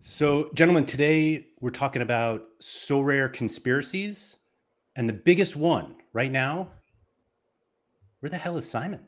So, gentlemen, today we're talking about so rare conspiracies. And the biggest one right now, where the hell is Simon?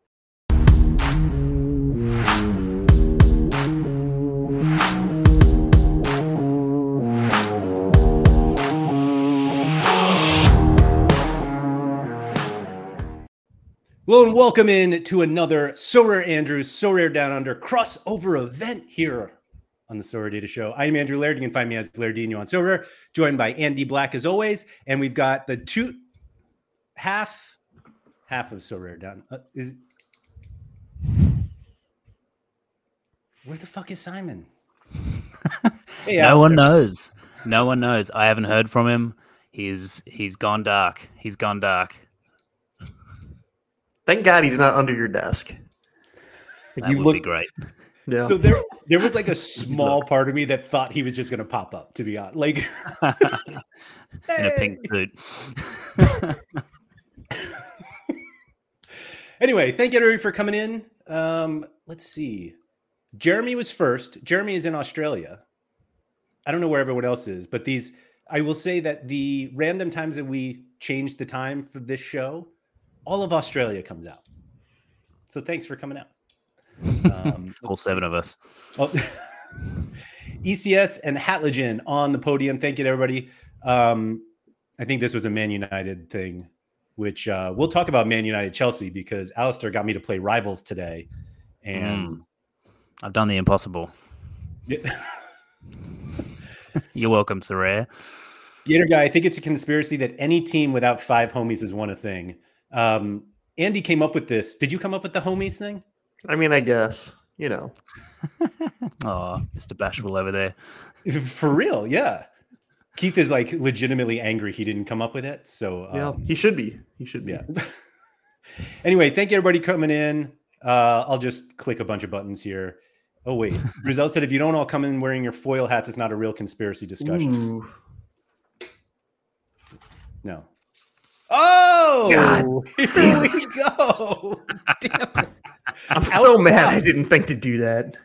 Hello and welcome in to another So Rare Andrews, So Rare Down Under crossover event here on the So Rare Data Show. I'm Andrew Laird. You can find me as Lairdino on So Rare, joined by Andy Black as always. And we've got the half of So Rare Down. Where the fuck is Simon? Hey, no one knows. No one knows. I haven't heard from him. He's gone dark. He's gone dark. Thank God he's not under your desk. That would be great. Yeah. So there was like a small part of me that thought he was just going to pop up, to be honest. Like in a pink suit. Anyway, thank you everybody for coming in. Let's see. Jeremy was first. Jeremy is in Australia. I don't know where everyone else is, but I will say that the random times that we change the time for this show, all of Australia comes out. So thanks for coming out. All seven of us. Oh, ECS and Hatlogen on the podium. Thank you to everybody. I think this was a Man United thing, which we'll talk about Man United Chelsea because Alistair got me to play Rivals today. And I've done the impossible. You're welcome, Sorare. Gator Guy, I think it's a conspiracy that any team without 5 homies has won a thing. Andy came up with this. Did you come up with the homies thing? I mean, I guess, you know. Oh, Mr. Bashful over there. For real, yeah. Keith is like legitimately angry he didn't come up with it. So yeah, he should be. He should be. Yeah. Anyway, thank you everybody coming in. I'll just click a bunch of buttons here. Oh, wait. Rizal said if you don't all come in wearing your foil hats, it's not a real conspiracy discussion. Ooh. No. Oh, God. Here we go. Damn it. I'm so mad I didn't think to do that.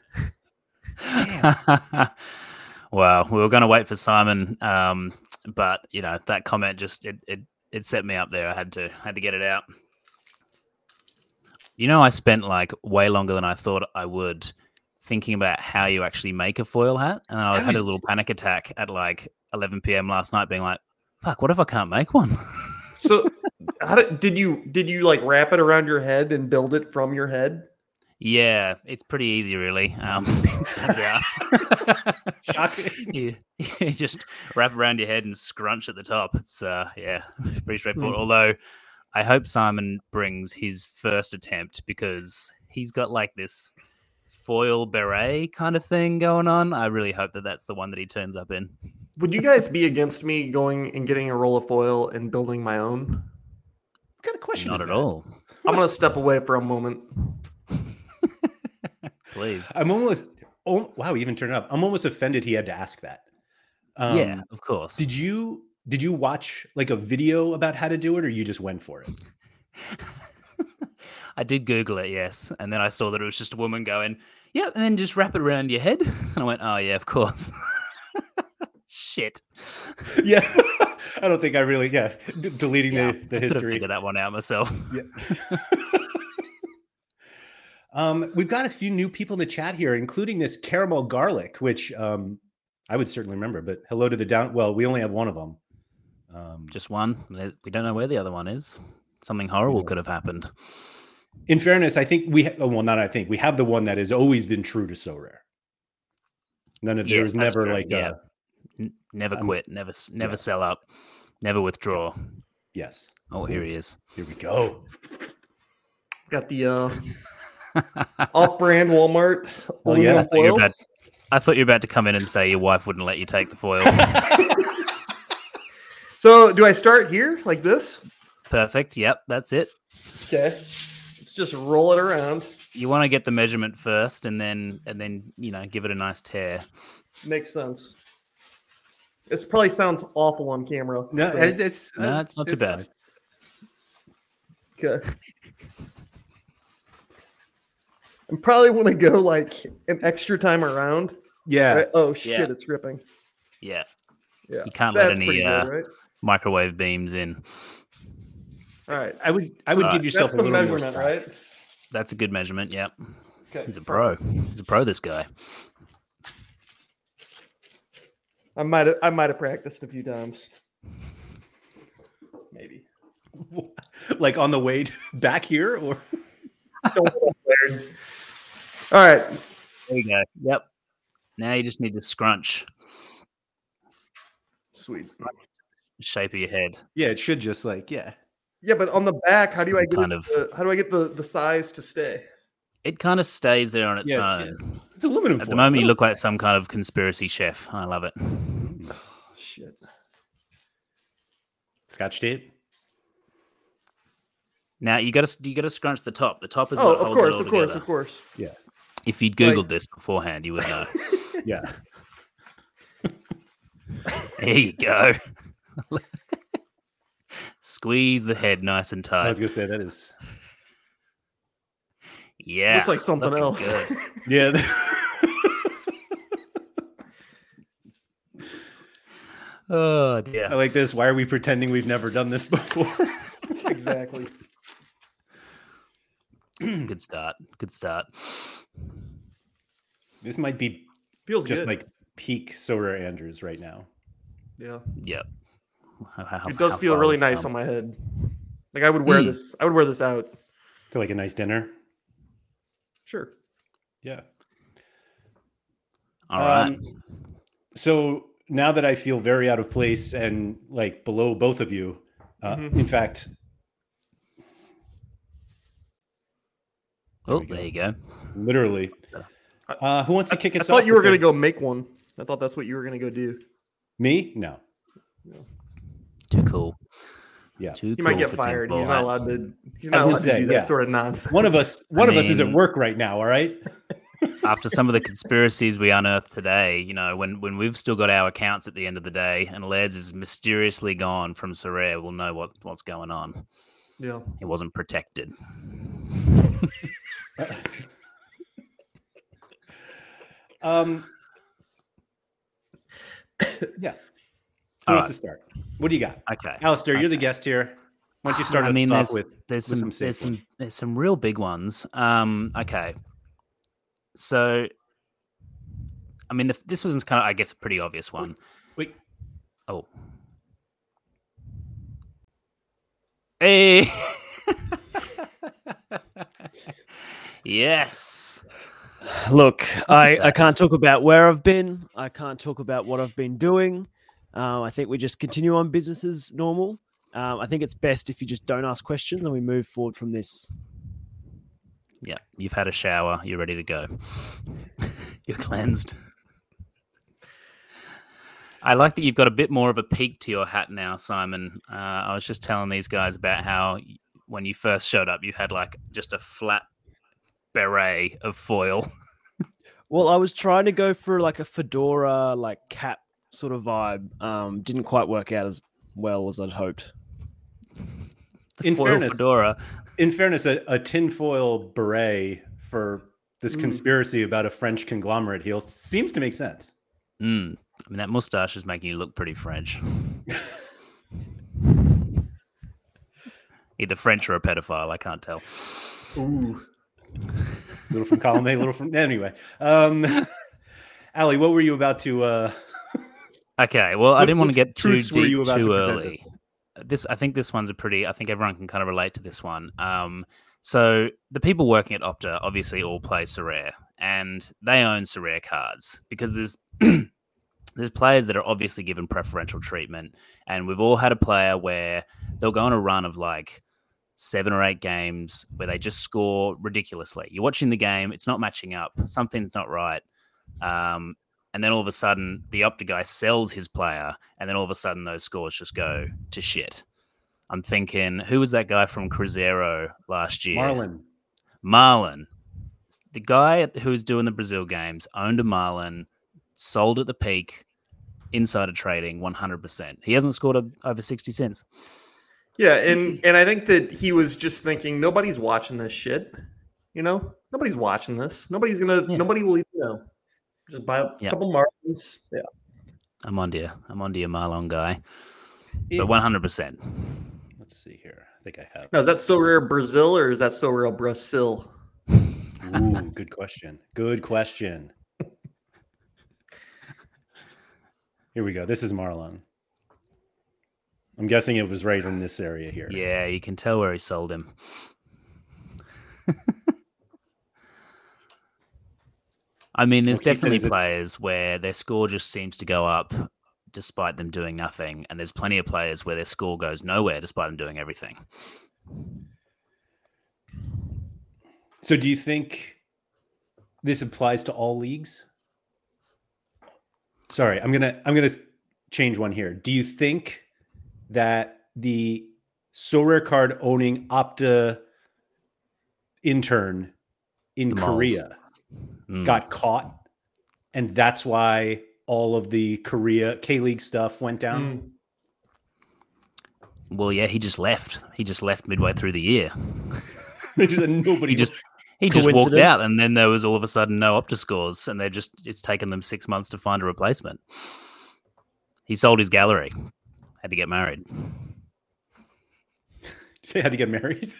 Wow, we were going to wait for Simon, but you know that comment just it set me up there. I had to get it out. You know, I spent like way longer than I thought I would thinking about how you actually make a foil hat, and I had a little panic attack at like 11 p.m. last night, being like, "Fuck, what if I can't make one?" So, did you like wrap it around your head and build it from your head? Yeah, it's pretty easy, really. Turns out, you just wrap around your head and scrunch at the top. It's pretty straightforward. Although, I hope Simon brings his first attempt because he's got like this foil beret kind of thing going on. I really hope that that's the one that he turns up in. Would you guys be against me going and getting a roll of foil and building my own? What kind of question? Not at all. I'm going to step away for a moment. Please. Wow, he even turned it up. I'm almost offended he had to ask that. Yeah, of course. Did you watch like a video about how to do it, or you just went for it? I did Google it, yes. And then I saw that it was just a woman going, yeah, and then just wrap it around your head. And I went, oh, yeah, of course. Shit. Yeah. I don't think I really, deleting the history. Figure that one out myself. Yeah. We've got a few new people in the chat here, including this caramel garlic, which I would certainly remember. But hello to the down. Well, we only have one of them. Just one. We don't know where the other one is. Something horrible could have happened. In fairness, I think we have the one that has always been true to So Rare. There was never true. like never quit, never sell up, never withdraw. Yes. Oh, here he is. Here we go. Got the off-brand Walmart. Oh yeah. I thought you were about to come in and say your wife wouldn't let you take the foil. So, do I start here like this? Perfect. Yep, that's it. Okay. Let's just roll it around. You want to get the measurement first, and then give it a nice tear. Makes sense. This probably sounds awful on camera. No, it's not too bad. Okay. I probably want to go like an extra time around. Yeah. Right? Oh shit, Yeah. it's ripping. Yeah. Yeah, You can't let that's any pretty good, right? microwave beams in. All right, I would Right. give yourself that's a the little more measurement, slack. right? That's a good measurement. Yep. Okay, He's a pro. He's a pro, this guy. I might have practiced a few times. Maybe. Like on the way back here, or All right. There you go. Yep. Now you just need to scrunch Sweet. the shape of your head. yeah, it should just like yeah. Yeah, but on the back, how do I Some get kind it of- how do I get the size to stay? It kind of stays there on its Yeah, own. it's aluminum At foil. the moment, you Little look like some kind of conspiracy chef. I love it. Oh, shit. Scotch tape. Now you got to scrunch the top. The top is Oh, what of holds it course, all of course, together. of course. Yeah, If you'd googled this beforehand, you would know. yeah. There you go. Squeeze the head nice and I tight. was gonna say that is. Yeah, Looks like something looking else. good. Yeah. Oh I dear. like this. Why are we pretending we've never done this before? Exactly. Good start. Good start. This might be Feels just good. like peak Soder Andrews right now. Yeah. Yep. It does feel really nice on my head. Like I would wear this. I would wear this out. To like a nice dinner. Sure. Yeah. All right. So now that I feel very out of place and like below both of you, in fact, Oh, we go. there you go. literally, who wants to kick I us off? thought you were with going to their- go make one. I thought that's what you were going to go do. Me? No. Too cool. Yeah. Too He might cool get for fired. tinfoil He's not hats. allowed to. He's I not was allowed gonna to say, do that yeah. sort of nonsense. One of us is at mean- work right now. All right. After some of the conspiracies we unearthed today, you know, when we've still got our accounts at the end of the day and Lairds is mysteriously gone from Sorare, we'll know what's going on. Yeah. He wasn't protected. Yeah. Who All wants right. to start? What do you got? Okay. Alistair, you're the guest here. Why don't you start I us mean, off there's with some safety? there's some real big ones. Okay. So, I mean, this one's kind of, I guess, a pretty obvious one. Wait. Oh. Hey. Yes. Look, I can't talk about where I've been. I can't talk about what I've been doing. I think we just continue on business as normal. I think it's best if you just don't ask questions and we move forward from this. Yeah, you've had a shower. You're ready to go. You're cleansed. I like that you've got a bit more of a peak to your hat now, Simon. I was just telling these guys about how when you first showed up, you had like just a flat beret of foil. Well, I was trying to go for like a fedora, like cap sort of vibe. Didn't quite work out as well as I'd hoped. In Foil fairness, fedora. a tinfoil beret for this conspiracy about a French conglomerate heel seems to make sense. I mean, that mustache is making you look pretty French. Either French or a pedophile. I can't tell. Ooh. Little from column A, little from anyway. Ali, what were you about to? Okay, well, I What- didn't want to what get too truths were deep you about too to present early. I think this one's I think everyone can kind of relate to this one. So the people working at Opta obviously all play Sorare, and they own Sorare cards because there's there's players that are obviously given preferential treatment, and we've all had a player where they'll go on a run of like 7 or 8 games where they just score ridiculously. You're watching the game, it's not matching up, something's not right. And then all of a sudden, the Opta guy sells his player, and then all of a sudden, those scores just go to shit. I'm thinking, who was that guy from Cruzeiro last year? Marlon. The guy who was doing the Brazil games owned a Marlon, sold at the peak, insider trading 100%. He hasn't scored over 60 cents. Yeah, and I think that he was just thinking nobody's watching this shit. You know, nobody's watching this. Nobody will even know. Just buy a Yep. couple Marlins. Yeah. I'm on to you. I'm on to your Marlon guy. It- But 100%. Let's see here. I think I have. Now, is that So Rare Brazil or is that So Rare Brazil? Ooh, good question. Good question. Here we go. This is Marlon. I'm guessing it was right in this area here. Yeah, you can tell where he sold him. I mean, there's Okay, definitely is it- players where their score just seems to go up despite them doing nothing. And there's plenty of players where their score goes nowhere despite them doing everything. So do you think this applies to all leagues? Sorry, I'm gonna change one here. Do you think that the So Rare card owning Opta intern in The moles. Korea got caught, and that's why all of the Korea K-League stuff went down? Well, yeah, he just left. He just left midway through the year. Nobody He just walked out, Coincidence? and then there was all of a sudden no Opta scores, and it's taken them 6 months to find a replacement. He sold his gallery, had to get married. Say had to get married.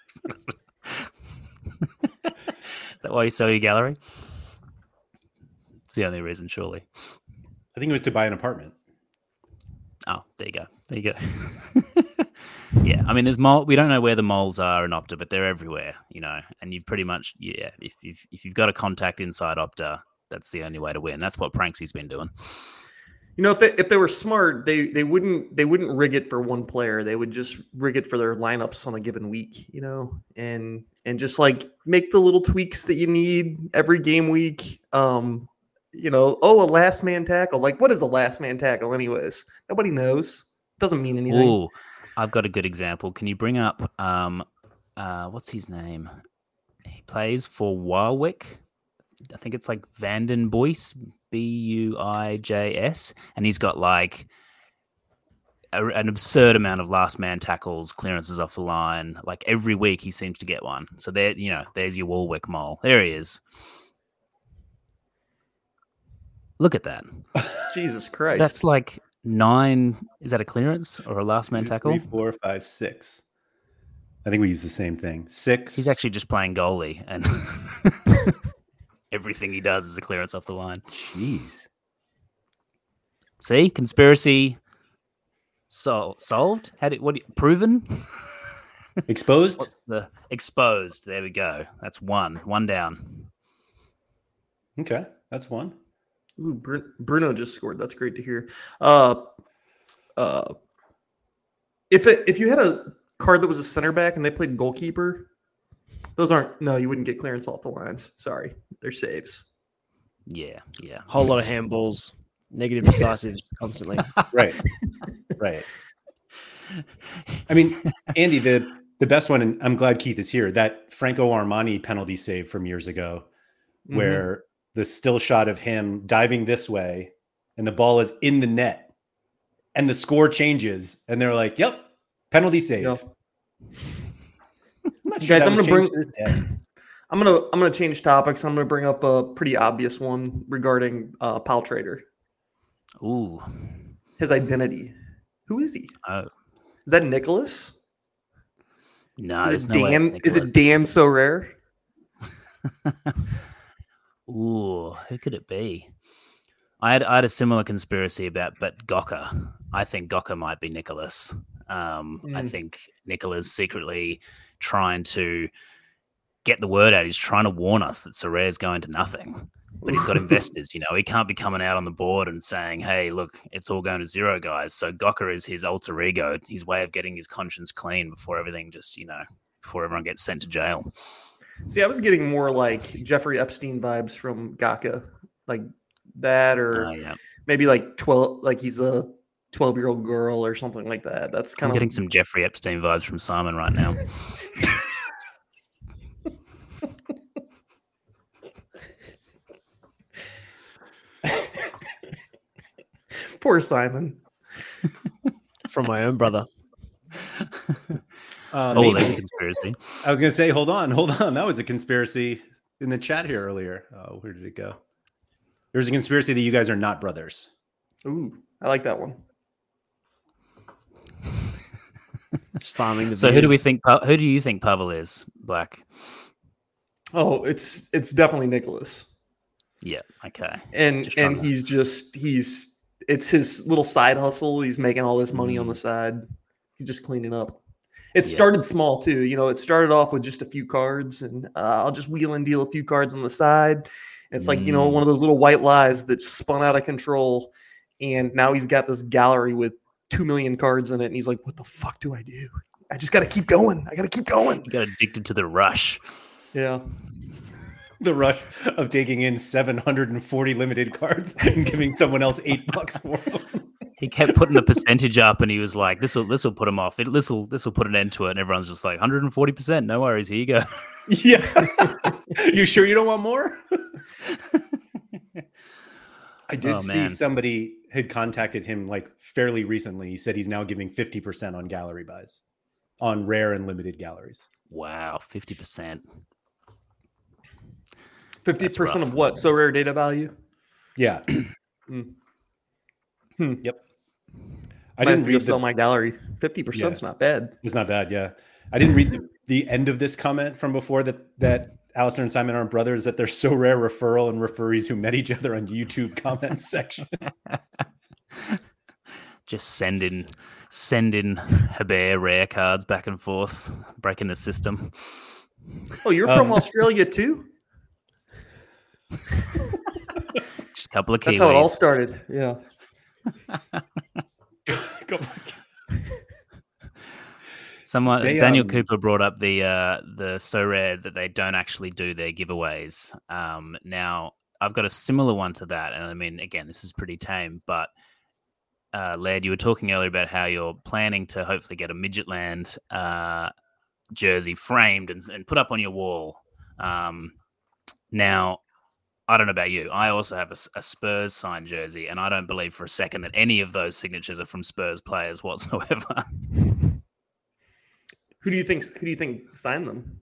Is that why you sell your gallery? It's the only reason, surely. I think it was to buy an apartment. Oh, there you go. There you go. Yeah, I mean, we don't know where the moles are in Opta, but they're everywhere, and you've pretty much, if you've got a contact inside Opta, that's the only way to win. That's what Pranksy's been doing. If they were smart, they wouldn't rig it for one player. They would just rig it for their lineups on a given week, and just like make the little tweaks that you need every game week. A last man tackle. Like, what is a last man tackle, anyways? Nobody knows. Doesn't mean anything. Ooh, I've got a good example. Can you bring up what's his name? He plays for Warwick. I think it's like Vanden Boyce, Buijs, and he's got like an absurd amount of last man tackles, clearances off the line. Like every week he seems to get one. So there's your Warwick mole. There he is. Look at that. Jesus Christ. That's like 9. Is that a clearance or a last man 2, tackle? 3, 4, 5, 6. I think we use the same thing. 6. He's actually just playing goalie, and everything he does is a clearance off the line. Jeez. See, conspiracy solved. Proven? Exposed. What's the exposed? There we go. That's one down. Okay, that's one. Ooh, Bruno just scored. That's great to hear. If you had a card that was a center back and they played goalkeeper, you wouldn't get clearance off the lines. Sorry, they're saves. Yeah. Whole lot of handballs, negative decisives constantly. Right. I mean, Andy, the best one, and I'm glad Keith is here, that Franco Armani penalty save from years ago, where the still shot of him diving this way and the ball is in the net and the score changes and they're like, yep, penalty save. Yep. I'm not sure Guys, that was I'm gonna changed to this day. I'm gonna change topics. I'm gonna bring up a pretty obvious one regarding Pal Trader. Ooh. His identity. Who is he? Oh. Is that Nicholas? No, Is there's it no way Dan? it's Is Nicholas. it Dan So Rare? Ooh, who could it be? I had a similar conspiracy but Gawker. I think Gawker might be Nicholas. I think Nicholas secretly trying to get the word out. He's trying to warn us that Sorare's going to nothing. But he's got investors, he can't be coming out on the board and saying, hey, look, it's all going to zero, guys. So Gawker is his alter ego, his way of getting his conscience clean before everything before everyone gets sent to jail. See, I was getting more like Jeffrey Epstein vibes from Gaka, like that, or Yeah. maybe like 12, like he's a 12-year-old girl or something like that. That's I'm kind of getting some Jeffrey Epstein vibes from Simon right now. poor Simon. From my own brother. Oh, Mason, that's a conspiracy. I was going to say, hold on. That was a conspiracy in the chat here earlier. Oh, where did it go? There's a conspiracy that you guys are not brothers. Ooh, I like that one. Just farming the So who do views. you think Pavel is, Black? Oh, it's definitely Nicholas. Yeah, okay. And Just trying to- he's it's his little side hustle. He's making all this money on the side. He's just cleaning up. It Yeah. started small too. It started off with just a few cards, and I'll just wheel and deal a few cards on the side. And it's like one of those little white lies that spun out of control. And now he's got this gallery with 2 million cards in it, and he's like, "What the fuck do I do? I just got to keep going. I got to keep going." You got addicted to the rush. Yeah. The rush of taking in 740 limited cards and giving someone else $8 for them. He kept putting the percentage up, and he was like, "This will put him off. This will put an end to it." And everyone's just like, "140%, no worries. Here you go." Yeah. You sure you don't want more? I did see somebody had contacted him like fairly recently. He said he's now giving 50% on gallery buys on rare and limited galleries. Wow, 50%. 50% of what? So rare data value? Yeah. Yep. I Might didn't have to go read sell my gallery. 50% is not bad. It's not bad, yeah. I didn't read the end of this comment from before that Alistair and Simon aren't brothers, that they're so rare referral and referees who met each other on YouTube comments section. Just send in Hebert rare cards back and forth, breaking the system. Oh, you're from Australia too? Just a couple of Kiwis. That's how it all started. Yeah. Daniel Cooper brought up the so rare that they don't actually do their giveaways. Now I've got a similar one to that, and I mean, again, this is pretty tame. But Laird, you were talking earlier about how you're planning to hopefully get a Midgetland jersey framed and put up on your wall. Now, I don't know about you. I also have a Spurs signed jersey, and I don't believe for a second that any of those signatures are from Spurs players whatsoever. Who do you think signed them?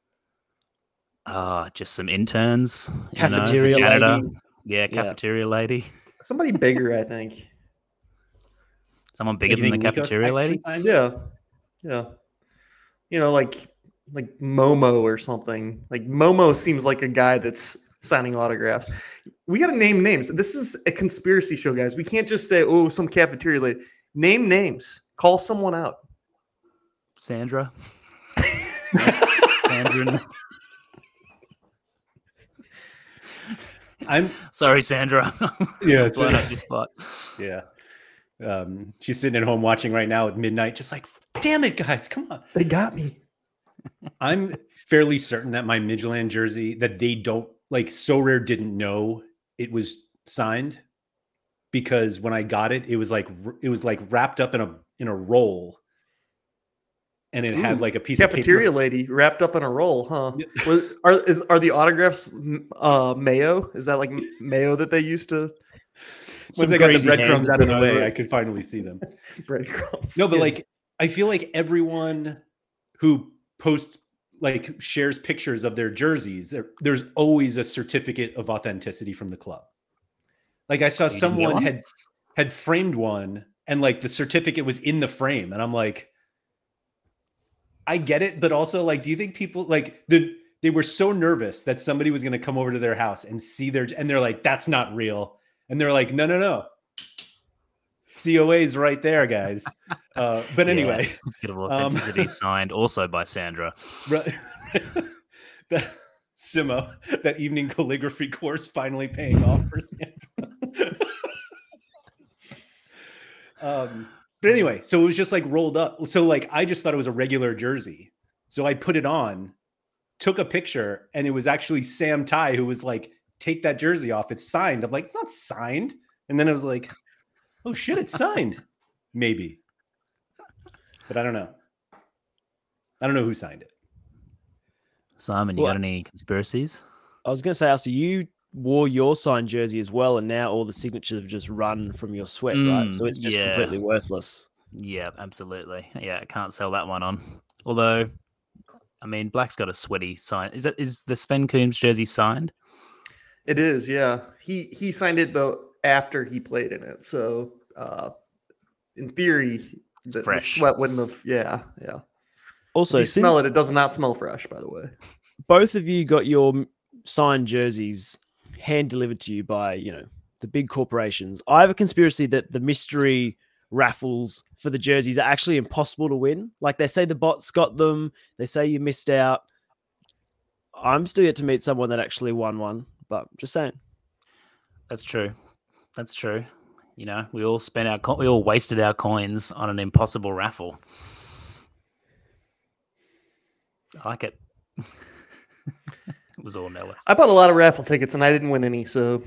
Just some interns. Cafeteria janitor. lady. Yeah, cafeteria lady. Somebody bigger, I think. Someone bigger than the cafeteria lady? Yeah. Like Momo or something. Like Momo seems like a guy that's signing autographs. We got to name names. This is a conspiracy show, guys. We can't just say, "Oh, some cafeteria lady." Name names. Call someone out. Sandra. Sandra. I'm sorry, Sandra. Yeah, it's blown up your spot. Yeah. She's sitting at home watching right now at midnight, just like, damn it, guys, come on. They got me. I'm fairly certain that my Midgetland jersey, that they don't, like, So Rare didn't know it was signed, because when I got it, it was like wrapped up in a roll, and it had like a piece cafeteria of paper. lady wrapped up in a roll, huh? Are the autographs mayo? Is that like mayo that they used to? Once I got the breadcrumbs out of the way, I could finally see them. Breadcrumbs. No, but like, I feel like everyone who posts, like, shares pictures of their jerseys, there's always a certificate of authenticity from the club. Like, I saw someone had framed one, and like the certificate was in the frame, and I'm like, I get it, but also, like, do you think people like they were so nervous that somebody was going to come over to their house and see and they're like, that's not real. And they're like, no. COA is right there, guys. But anyway. Certificate of authenticity signed also by Sandra. Right. Simo, that evening calligraphy course finally paying off for Sandra. But anyway, so it was just like rolled up. So like, I just thought it was a regular jersey. So I put it on, took a picture, and it was actually Sam Ty who was like, take that jersey off. It's signed. I'm like, it's not signed. And then it was like, oh shit, it's signed. Maybe. But I don't know. I don't know who signed it. Simon, you got any conspiracies? I was going to say, Alistair, you wore your signed jersey as well, and now all the signatures have just run from your sweat, right? So it's just completely worthless. Yeah, absolutely. Yeah, I can't sell that one on. Although, I mean, Black's got a sweaty sign. Is the Sven Coombs jersey signed? It is, yeah. He signed it though after he played in it, so in theory, the fresh. sweat wouldn't have. Yeah. Also, If you smell since it, it does not smell fresh. By the way, both of you got your signed jerseys hand delivered to you by, the big corporations, I have a conspiracy that the mystery raffles for the jerseys are actually impossible to win. Like, they say the bots got them, they say you missed out. I'm still yet to meet someone that actually won one, but just saying. That's true. We all we all wasted our coins on an impossible raffle. I like it. It was all Nellis. I bought a lot of raffle tickets and I didn't win any. So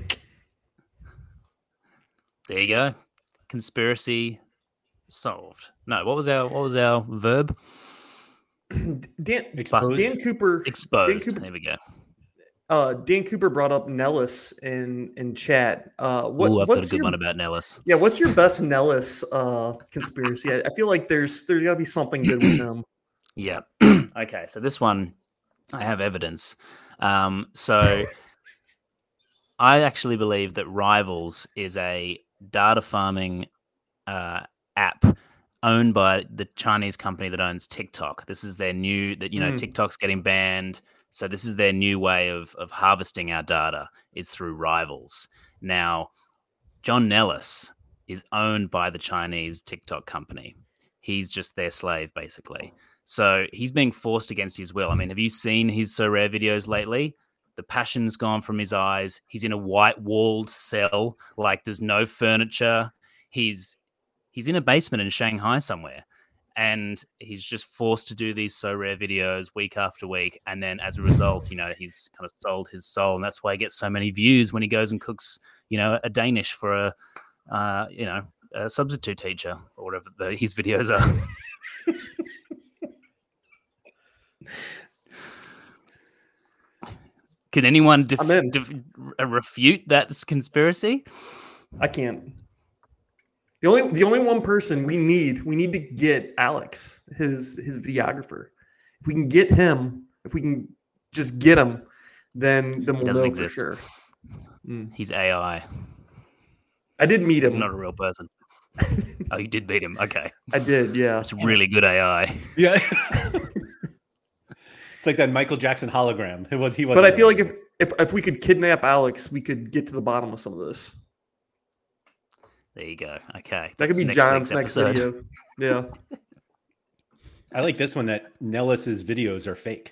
there you go. Conspiracy solved. No, what was our verb? Dan Cooper Exposed. Dan Cooper, there we go. Dan Cooper brought up Nellis in chat. I've got a good one about Nellis. Yeah, what's your best Nellis conspiracy? I feel like there's got to be something good with him. Yeah. Okay, so this one, I have evidence. So I actually believe that Rivals is a data farming app owned by the Chinese company that owns TikTok. This is their new TikTok's getting banned. So this is their new way of harvesting our data is through Rivals. Now, John Nellis is owned by the Chinese TikTok company. He's just their slave, basically. So he's being forced against his will. I mean, have you seen his So Rare videos lately? The passion's gone from his eyes. He's in a white-walled cell. Like, there's no furniture. He's in a basement in Shanghai somewhere. And he's just forced to do these So Rare videos week after week. And then as a result, he's kind of sold his soul. And that's why he gets so many views when he goes and cooks, a Danish for a substitute teacher or whatever his videos are. Can anyone refute that conspiracy? I can't. The only one person we need to get Alex, his videographer. If we can get him, if we can just get him, then we'll know exist. For sure. He's AI. I did meet him. He's not a real person. Oh, you did meet him. Okay. I did, yeah. It's really good AI. Yeah. It's like that Michael Jackson hologram. He was. But I feel like if we could kidnap Alex, we could get to the bottom of some of this. There you go. Okay. That could be John's next video. Yeah. I like this one that Nellis's videos are fake.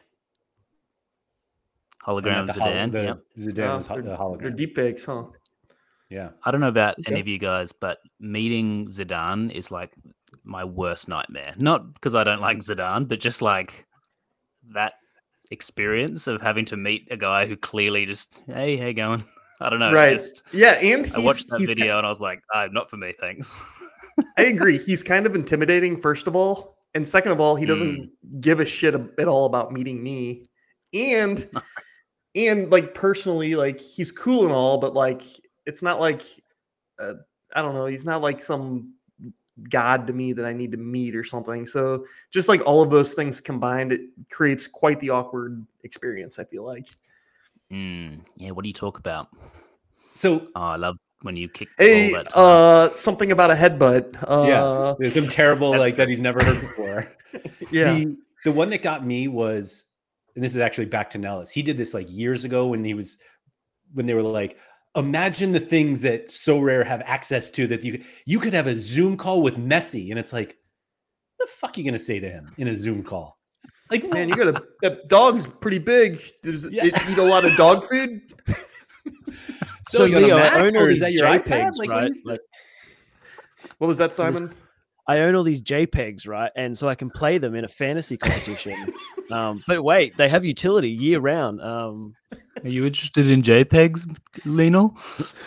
Hologram Zidane. Zidane is the hologram. They're deep fakes, huh? Yeah. I don't know about any of you guys, but meeting Zidane is like my worst nightmare. Not because I don't like Zidane, but just like that experience of having to meet a guy who clearly just, hey, how you going? I don't know. Right. And I watched that video and I was like, not for me, thanks. I agree. He's kind of intimidating, first of all. And second of all, he doesn't give a shit at all about meeting me. And like personally, like he's cool and all, but like it's not like I don't know, he's not like some god to me that I need to meet or something. So just like all of those things combined, it creates quite the awkward experience, I feel like. Yeah, what do you talk about? So I love when you kick the ball that time. Something about a headbutt. Yeah, there's some terrible like that he's never heard before. Yeah. The one that got me was, and this is actually back to Nellis. He did this like years ago when they were like, imagine the things that So Rare have access to that you could have a Zoom call with Messi, and it's like, what the fuck are you gonna say to him in a Zoom call? Like, man, that dog's pretty big. Does it eat a lot of dog food? So Leo, I own all these JPEGs, right? What was that, Simon? I own all these JPEGs, right? And so I can play them in a fantasy competition. But wait, they have utility year round. Are you interested in JPEGs, Lionel?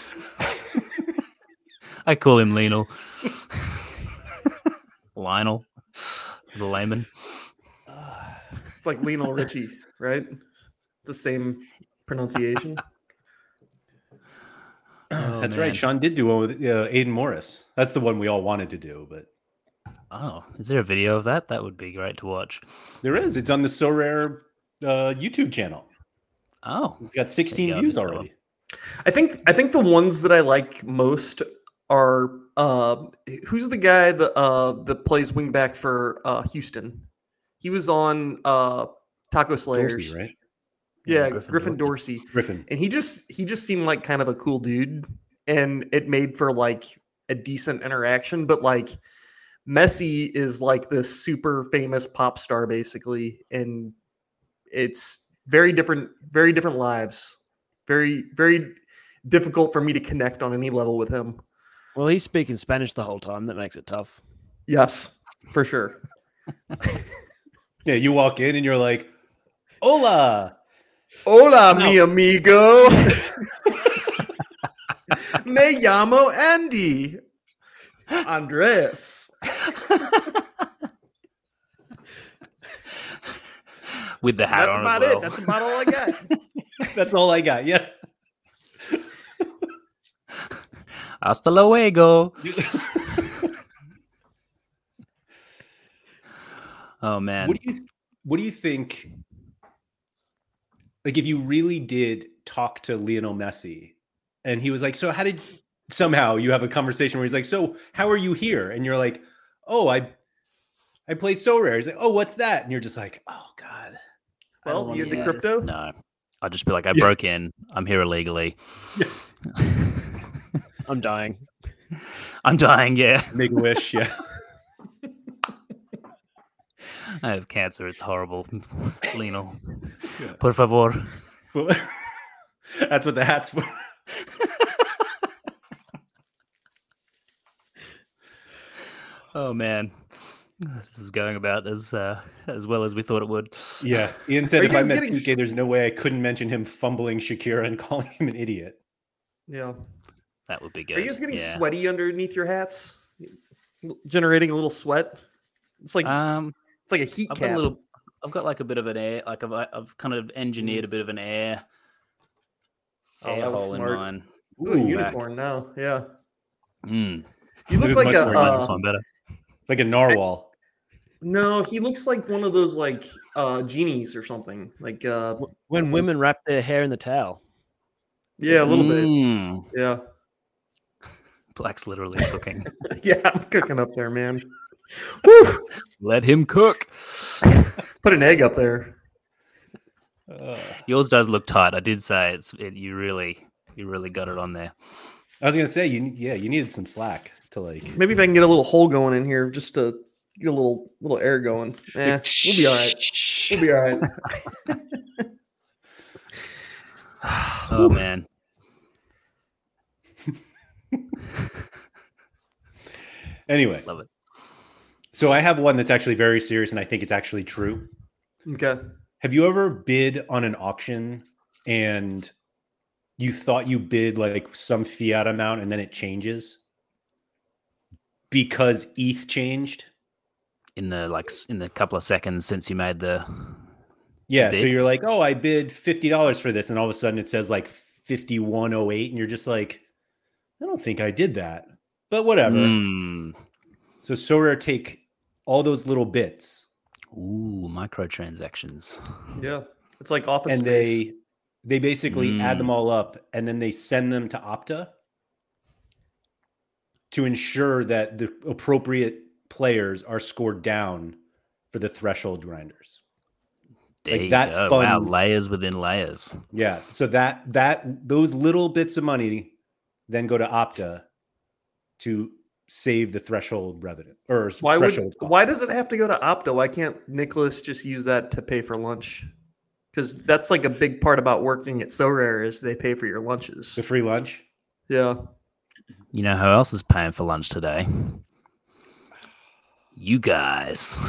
I call him Lionel. Lionel, the layman. It's like Lionel Richie, right? The same pronunciation. That's right. Sean did do one with Aiden Morris. That's the one we all wanted to do, but is there a video of that? That would be great to watch. There is. It's on the So Rare YouTube channel. Oh, it's got 16 views already. I think the ones that I like most are who's the guy that plays wingback for Houston? He was on Taco Slayers. Dorsey, right? Yeah, Griffin Griffin Dorsey. Griffin. And he just seemed like kind of a cool dude, and it made for like a decent interaction. But like Messi is like this super famous pop star basically, and it's very different lives. Very, very difficult for me to connect on any level with him. Well, he's speaking Spanish the whole time. That makes it tough. Yes, for sure. Yeah, you walk in and you're like, "Hola." Hola, mi amigo. Me llamo Andy. Andres. With the hat That's on about as well. it. That's about all I got. That's all I got. Yeah. Hasta luego. Oh man. What do you think? Like, if you really did talk to Lionel Messi, and he was like, "So how did?" Somehow you have a conversation where he's like, "So how are you here?" And you're like, "Oh, I play So Rare." He's like, "Oh, what's that?" And you're just like, "Oh God." I don't Well, wanna you do into that." crypto? No. I'd just be like, I broke in. I'm here illegally. I'm dying. I'm dying, yeah. Make a wish, yeah. I have cancer. It's horrible. Lino. Yeah. Por favor. That's what the hat's for. Oh man. This is going about as well as we thought it would. Yeah. Ian said Are if you I guys met getting PK, there's no way I couldn't mention him fumbling Shakira and calling him an idiot. Yeah. That would be good. Are you guys getting yeah. sweaty underneath your hats? Generating a little sweat? It's like it's like a heat I've cap. got I've got like a bit of an air, like I've kind of engineered a bit of an air Oh, that was hole in smart. mine. Ooh, a unicorn now. Yeah. Mm. You It look is like much more I like this a one better. Like a narwhal. no, he looks like one of those like genies or something. Like When women wrap their hair in the towel. yeah, a little bit. Mm. Yeah. Black's literally cooking. Yeah, I'm cooking up there, man. Woo! Let him cook. Put an egg up there. Yours does look tight. I did say you really got it on there. I was gonna say you needed some slack to like. Maybe if I can get a little hole going in here just to get a little air going. We'll be all right. We'll be all right. Oh man. Anyway, Love it. so I have one that's actually very serious, and I think it's actually true. Okay. Have you ever bid on an auction and you thought you bid like some fiat amount and then it changes because ETH changed? In the couple of seconds since you made the Yeah, bid? so you're like, "Oh, I bid $50 for this," and all of a sudden it says like 5108, and you're just like, "I don't think I did that," but whatever. Mm. So Sorare take all those little bits Ooh, microtransactions. Yeah. It's like office and space. they basically add Mm. them all up, and then they send them to Opta to ensure that the appropriate players are scored down for the threshold grinders. There Like you that go. Wow, funds- layers within layers. Yeah, so that those little bits of money then go to Opta to save the threshold revenue or threshold. cost. Why does it have to go to Opto? Why can't Nicholas just use that to pay for lunch? Because that's like a big part about working at SoRare is they pay for your lunches. The free lunch? Yeah. You know who else is paying for lunch today? You guys.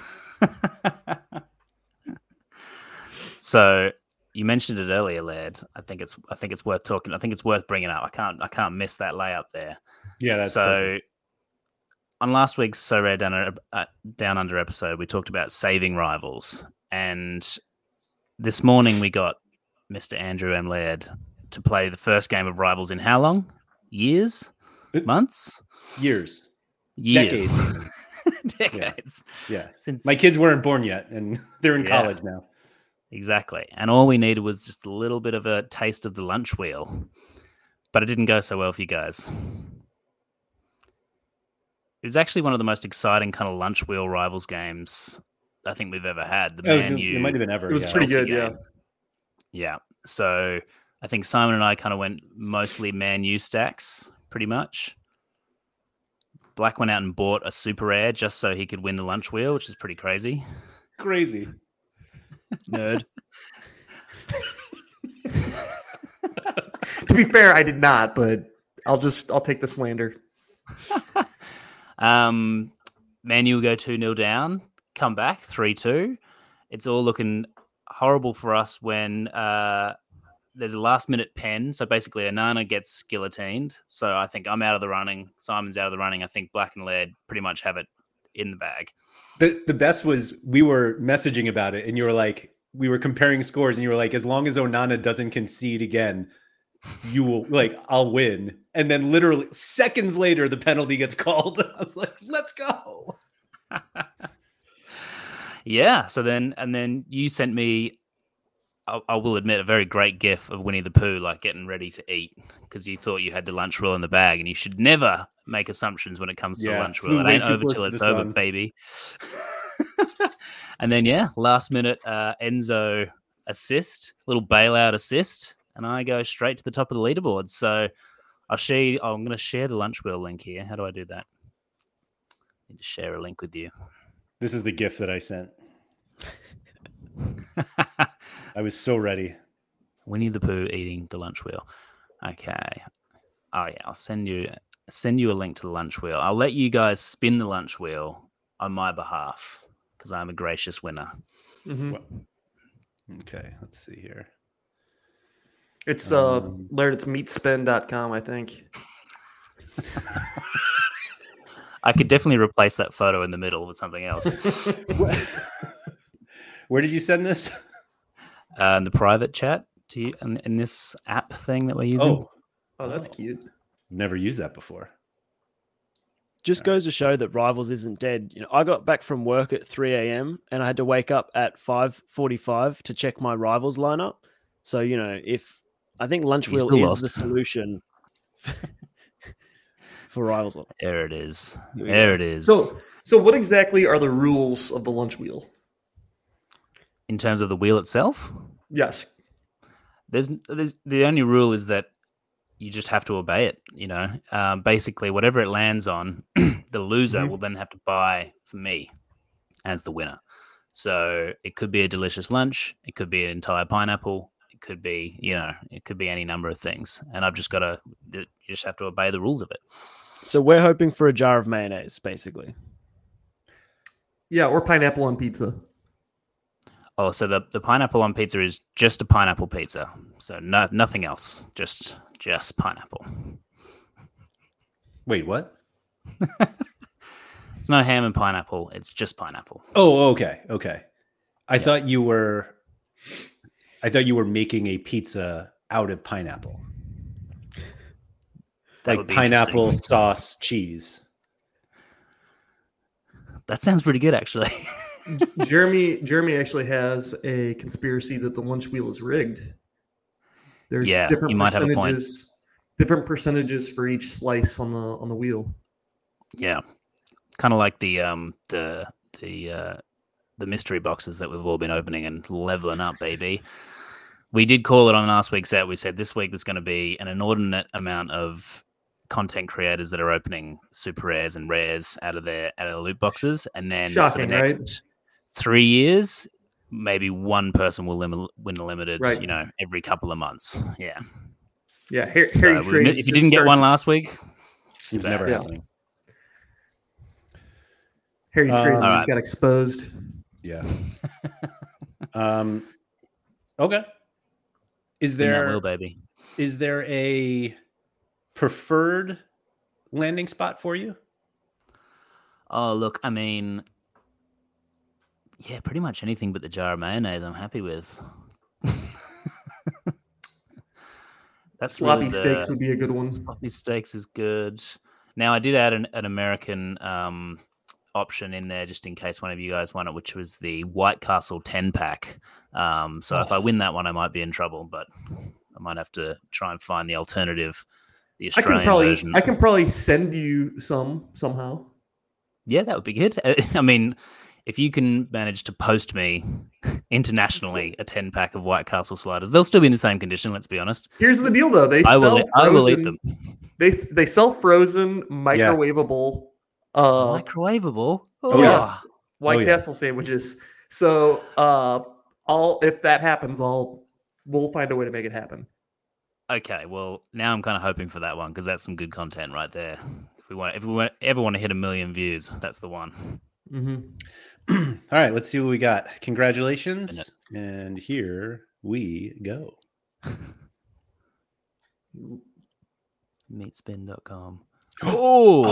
So you mentioned it earlier, Laird. I think it's worth talking. I think it's worth bringing up. I can't miss that layup there. Yeah, that's so. perfect. On last week's So Rare Down Under episode, we talked about saving rivals, and this morning we got Mr. Andrew M. Laird to play the first game of Rivals in how long? Years? Months? Years. Years. Decades. Decades. Yeah. Since My kids weren't born yet, and they're in Yeah. college now. Exactly. And all we needed was just a little bit of a taste of the lunch wheel. But it didn't go so well for you guys. It was actually one of the most exciting kind of lunch wheel rivals games I think we've ever had. The Man U. It might have been ever. It was pretty good, game. Yeah. So I think Simon and I kind of went mostly Man U stacks, pretty much. Black went out and bought a super rare just so he could win the lunch wheel, which is pretty crazy. Crazy. Nerd. To be fair, I did not, but I'll take the slander. Man U will go 2-0 down, come back 3-2. It's all looking horrible for us when there's a last-minute pen. So basically, Anana gets guillotined. So I think I'm out of the running. Simon's out of the running. I think Black and Laird pretty much have it in the bag. The best was we were messaging about it, and you were like, we were comparing scores, and you were like, as long as Onana doesn't concede again, you will I'll win. And then literally seconds later, the penalty gets called. I was like, let's go. Yeah. So then you sent me, I will admit, a very great gif of Winnie the Pooh, like getting ready to eat because you thought you had the lunch wheel in the bag, and you should never make assumptions when it comes to lunch wheel. It ain't over till it's over, baby. And then, last minute Enzo assist, little bailout assist, and I go straight to the top of the leaderboard. So I'm going to share the lunch wheel link here. How do I do that? I need to share a link with you. This is the GIF that I sent. I was so ready. Winnie the Pooh eating the lunch wheel. Okay. Oh yeah, I'll send you a link to the lunch wheel. I'll let you guys spin the lunch wheel on my behalf because I'm a gracious winner. Mm-hmm. Okay, let's see here. It's Laird, it's meatspin.com, I think. I could definitely replace that photo in the middle with something else. Where did you send this? In the private chat to you in this app thing that we're using. Oh, that's cute. Never used that before. Just goes to show that Rivals isn't dead. You know, I got back from work at 3 a.m. and I had to wake up at 5:45 to check my Rivals lineup. So, you know, I think Lunch Wheel is the solution for Rivals. There it is. There it is. So what exactly are the rules of the lunch wheel? In terms of the wheel itself? Yes. There's the only rule is that you just have to obey it. You know, basically whatever it lands on, the loser will then have to buy for me as the winner. So it could be a delicious lunch. It could be an entire pineapple. It could be, it could be any number of things. And I've just you just have to obey the rules of it. So we're hoping for a jar of mayonnaise, basically. Yeah, or pineapple on pizza. Oh, so the pineapple on pizza is just a pineapple pizza. So nothing else. Just pineapple. Wait, what? It's no ham and pineapple. It's just pineapple. Oh, okay. I thought you were making a pizza out of pineapple. That like pineapple sauce cheese. That sounds pretty good, actually. Jeremy actually has a conspiracy that the lunch wheel is rigged. There's different percentages for each slice on the wheel. Yeah, kind of like the mystery boxes that we've all been opening and leveling up, baby. We did call it on last week's set. We said this week there's going to be an inordinate amount of content creators that are opening super rares and rares out of their loot boxes, and then for the next 3 years, maybe one person will win a limited, right. Every couple of months. Yeah. Harry Trades. If you didn't get one last week, it's never happening. Harry Trades just got exposed. Yeah. Okay. Is there a preferred landing spot for you? Oh, look, I mean, yeah, pretty much anything but the jar of mayonnaise I'm happy with. That's sloppy steaks would be a good one. Sloppy steaks is good. Now, I did add an American option in there just in case one of you guys won it, which was the White Castle 10-pack. So if I win that one, I might be in trouble, but I might have to try and find the alternative, the Australian version. I can probably send you some somehow. Yeah, that would be good. I mean, if you can manage to post me internationally a 10-pack of White Castle sliders, they'll still be in the same condition, let's be honest. Here's the deal, though. I will eat them. They sell frozen, microwavable. Microwavable? Oh, yes. White Castle sandwiches. So if that happens, we'll find a way to make it happen. Okay, well, now I'm kind of hoping for that one because that's some good content right there. If we ever want to hit 1 million views, that's the one. Mm-hmm. All right, let's see what we got. Congratulations. And here we go. Meatspin.com. Oh!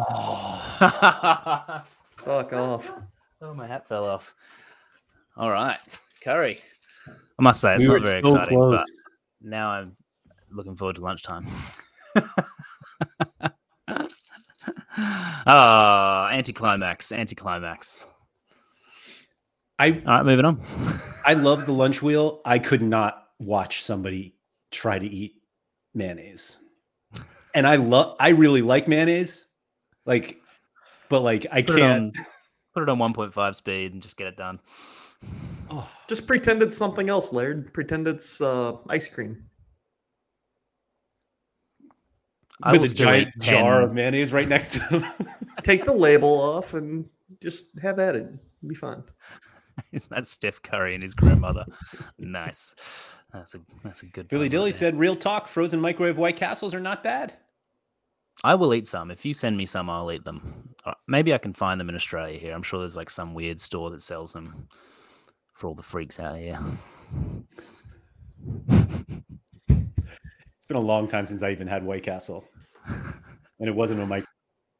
Fuck off. Oh, my hat fell off. All right. Curry. I must say, it's not very exciting, but now I'm looking forward to lunchtime. Anticlimax. All right, moving on. I love the lunch wheel. I could not watch somebody try to eat mayonnaise. And I really like mayonnaise. I can't. Put it on 1.5 speed and just get it done. Oh, just pretend it's something else, Laird. Pretend it's ice cream. With a giant jar of mayonnaise right next to him. Take the label off and just have at it. It'll be fun. Isn't that Steph Curry and his grandmother? Nice. That's a good. Billy Dilly said, "Real talk. Frozen microwave White Castles are not bad." I will eat some. If you send me some, I'll eat them. Maybe I can find them in Australia here. I'm sure there's like some weird store that sells them for all the freaks out here. It's been a long time since I even had White Castle, and it wasn't a microwave.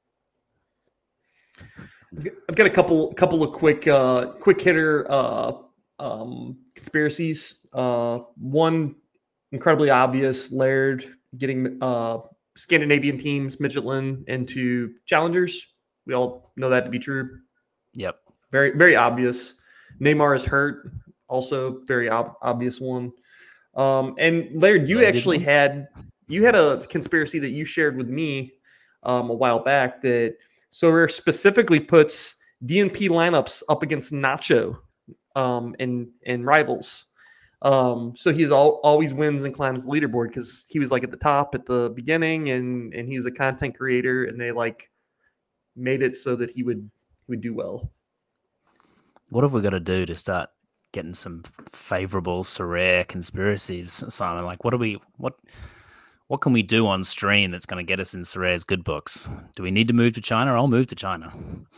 I've got a couple of quick hitter conspiracies. One incredibly obvious: Laird getting Scandinavian teams, Midtjylland, into challengers. We all know that to be true. Yep. Very, very obvious. Neymar is hurt. Also, very obvious one. And Laird, you actually had a conspiracy that you shared with me a while back that Sorare specifically puts DNP lineups up against Nacho in rivals. So he's always wins and climbs the leaderboard because he was like at the top at the beginning and he was a content creator and they like made it so that he would do well. What have we got to do to start getting some favorable Sorare conspiracies, Simon? Like, what can we do on stream that's going to get us in Sorare's good books? Do we need to move to China? I'll move to China.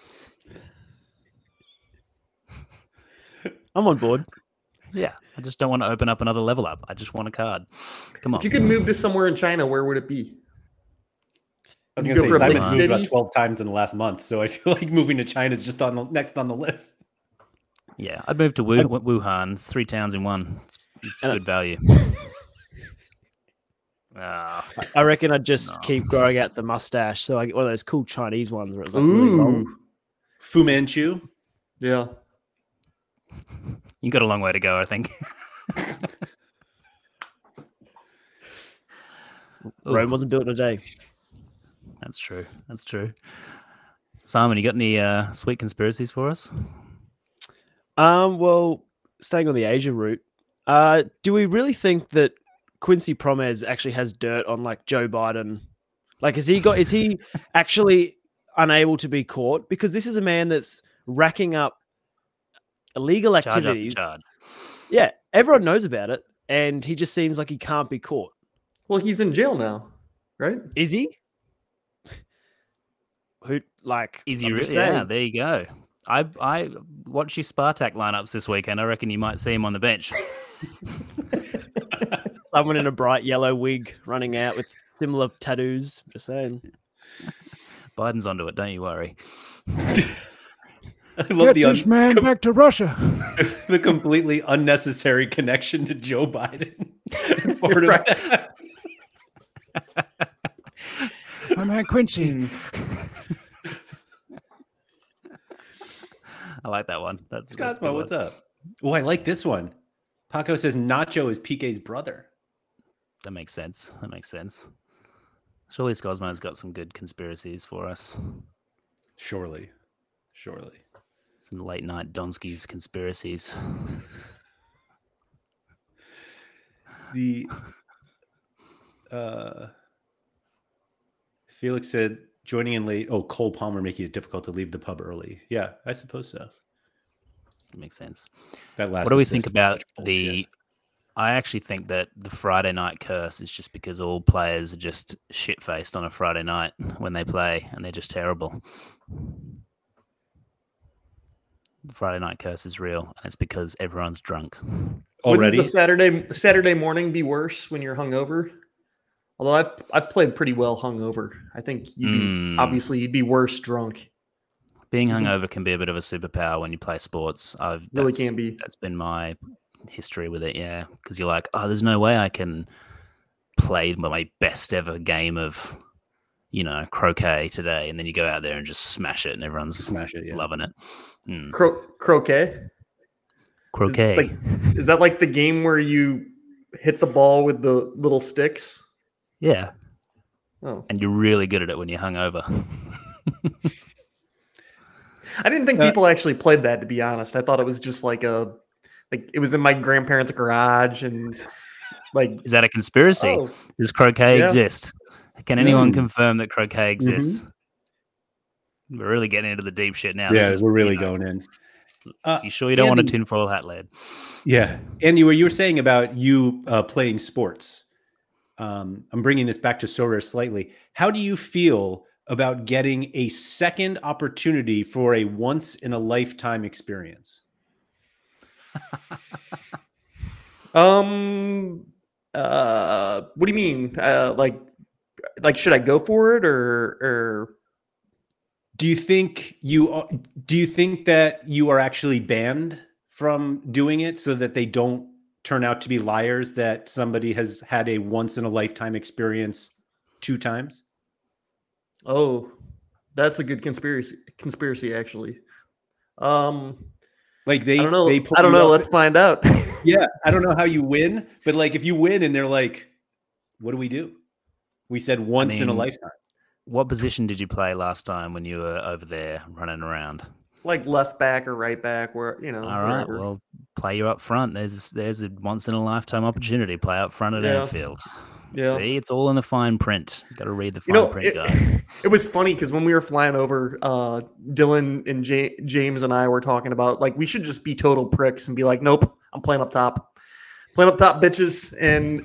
I'm on board. Yeah, I just don't want to open up another level up. I just want a card. Come on. If you could move this somewhere in China, where would it be? I was going to say Simon's moved about 12 times in the last month, so I feel like moving to China is just next on the list. Yeah, I'd move to Wuhan. It's 3 towns in one. It's good value. I reckon I'd just keep growing out the mustache. So I get one of those cool Chinese ones where it's like really long. Fu Manchu. Yeah. You got a long way to go, I think. Rome wasn't built in a day. That's true. Simon, you got any sweet conspiracies for us? Well, staying on the Asia route, do we really think that Quincy Promes actually has dirt on like Joe Biden? Like, is he actually unable to be caught? Because this is a man that's racking up illegal activities. Charge. Yeah, everyone knows about it, and he just seems like he can't be caught. Well, he's in jail now, right? Is he? Who like? Is he really? Yeah, there you go. I watched your Spartak lineups this weekend. I reckon you might see him on the bench. Someone in a bright yellow wig running out with similar tattoos. Just saying. Biden's onto it. Don't you worry. I love this man back to Russia. The completely unnecessary connection to Joe Biden. Part of that. My man Quincy. I like that one. That's Cosmo, what's up? Oh, I like this one. Paco says Nacho is PK's brother. That makes sense. Surely Cosmo's got some good conspiracies for us. Surely. Some late night Donskis conspiracies. The Felix said joining in late. Oh, Cole Palmer making it difficult to leave the pub early. Yeah, I suppose so. That makes sense. That last what do we assist think was about such the? bullshit. I actually think that the Friday night curse is just because all players are just shit faced on a Friday night when they play, and they're just terrible. The Friday night curse is real, and it's because everyone's drunk. Already? Wouldn't the Saturday morning be worse when you're hungover? Although I've played pretty well hungover. I think you'd be worse drunk. Being hungover can be a bit of a superpower when you play sports. Really can be. That's been my history with it, yeah. Because you're like, oh, there's no way I can play my best ever game of, croquet today, and then you go out there and just smash it, and everyone's loving it. Croquet. Is that like the game where you hit the ball with the little sticks? Yeah. Oh. And you're really good at it when you're hungover. I didn't think people actually played that, to be honest. I thought it was just like it was in my grandparents' garage and like. Is that a conspiracy? Oh. Does croquet exist? Can anyone confirm that croquet exists? Mm-hmm. We're really getting into the deep shit now. Yeah, we're really going in. You sure you don't want a tinfoil hat, lad? Yeah. Andy, what you were saying about you playing sports, I'm bringing this back to Sorare slightly. How do you feel about getting a second opportunity for a once-in-a-lifetime experience? What do you mean? Like, should I go for it or? Do you think that you are actually banned from doing it so that they don't turn out to be liars that somebody has had a once-in-a-lifetime experience 2 times? Oh, that's a good conspiracy actually. Like I don't know. I don't know. Let's find out. Yeah, I don't know how you win, but like if you win and they're like, "What do we do?" We said once in a lifetime. What position did you play last time when you were over there running around? Like left back or right back, where All right, wherever. well, play you up front. There's a once in a lifetime opportunity. Play up front at Anfield. Yeah. See, it's all in the fine print. Got to read the fine print, guys. It was funny because when we were flying over, Dylan and James and I were talking about like we should just be total pricks and be like, nope, I'm playing up top, bitches, and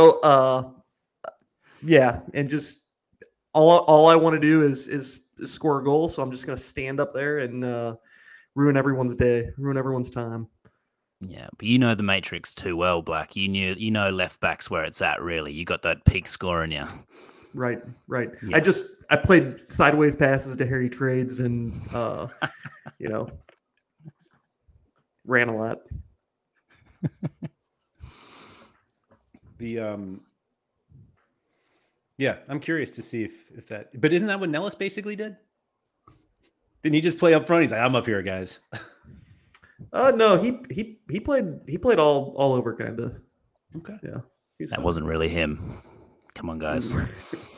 and just all I want to do is score a goal. So I'm just gonna stand up there and ruin everyone's day, ruin everyone's time. Yeah, but you know the Matrix too well, Black. You know left back's where it's at. Really, you got that peak score in you. Right. Yeah. I played sideways passes to Harry Trades and ran a lot. I'm curious to see if that. But isn't that what Nellis basically did? Didn't he just play up front? He's like, I'm up here, guys. No, he played all over kind of. Okay. Yeah. That wasn't really him. Come on, guys. I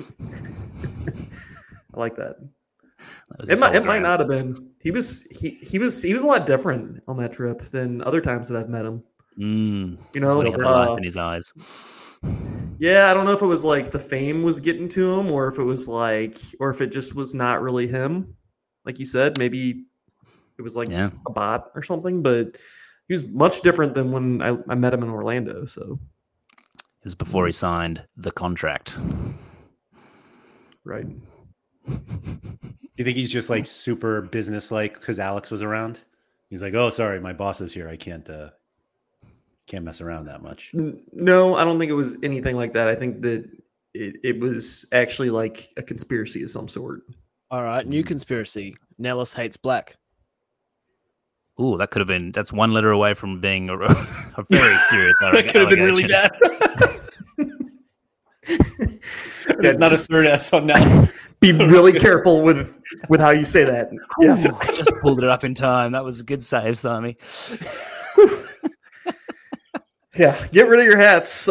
like that. It might not have been. He was a lot different on that trip than other times that I've met him. He had life in his eyes. Yeah, I don't know if it was like the fame was getting to him, or if it just was not really him. Like you said, maybe it was like a bot or something. But he was much different than when I met him in Orlando. So it was before he signed the contract. Right. Do you think he's just like super business-like because Alex was around? He's like, oh, sorry, my boss is here. I can't mess around that much. No, I don't think it was anything like that. I think that it was actually like a conspiracy of some sort. All right, new conspiracy. Nellis hates Black. Ooh, that could have been. That's one letter away from being a very serious. That could have been really bad. There's not a third S on Nellis. Be really careful with how you say that. Yeah. I just pulled it up in time. That was a good save, Simon. Yeah. Get rid of your hats.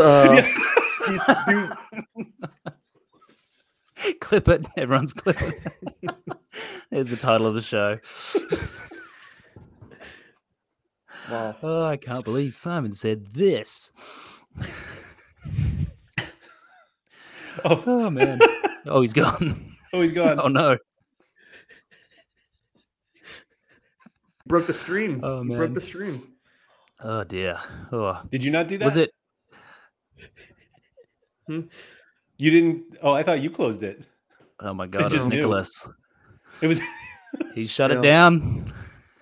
Clip it. Everyone's clipping. There's the title of the show. Wow. Oh, I can't believe Simon said this. Oh man. Oh, he's gone. Oh, he's gone. Oh no. Broke the stream. Oh, You man. broke the stream. Oh dear. Oh. Did you not do that? Was it? You didn't. Oh, I thought you closed it. Oh my God. It was just knew. Nicholas. It was. He shut Yeah. it down.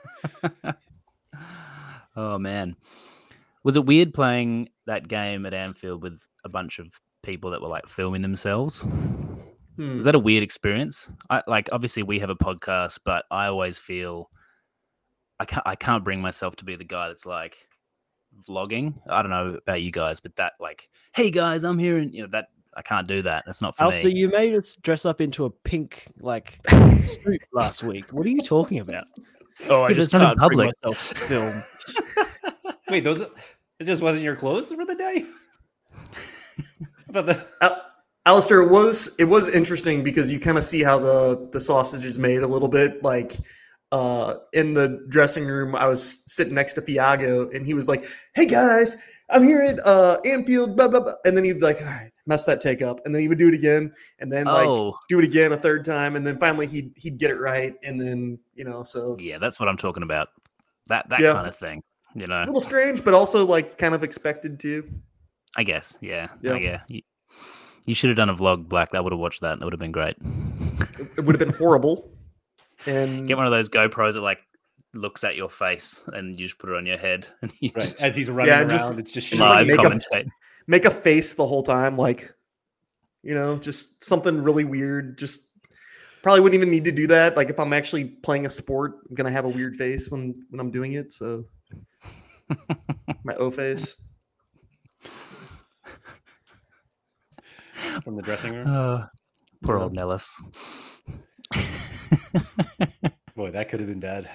Oh man. Was it weird playing that game at Anfield with a bunch of people that were like filming themselves? Was that a weird experience? Obviously we have a podcast, but I always feel I can't bring myself to be the guy that's like vlogging. I don't know about you guys, but that like, hey guys, I'm here, and that I can't do that. That's not for Alistair, me. you made us dress up into a pink suit last week. What are you talking about? Oh, I Yeah, just but it's not in can't bring public. myself to film. Wait, it just wasn't your clothes for the day? But Alistair, it was interesting because you kind of see how the sausage is made a little bit. Like in the dressing room, I was sitting next to Fiago, and he was like, "Hey guys, I'm here at Anfield." Blah blah blah, and then he'd be like, "All right, mess that take up," and then he would do it again, and then do it again a third time, and then finally he'd get it right, and then so Yeah, that's what I'm talking about. That Yeah. kind of thing. a little strange, but also like kind of expected too. I guess. Yeah. Yeah. You should have done a vlog, Black. I would have watched that. And it would have been great. It would have been horrible. And Get one of those GoPros that like looks at your face and you just put it on your head and you right, just as he's running around, just- it's just just like live make a- commentate. make a face the whole time, like just something really weird. Just probably wouldn't even need to do that. Like if I'm actually playing a sport, I'm gonna have a weird face when I'm doing it. So my O face. from the dressing room. Poor Yeah. old Nellis. Boy, that could have been bad.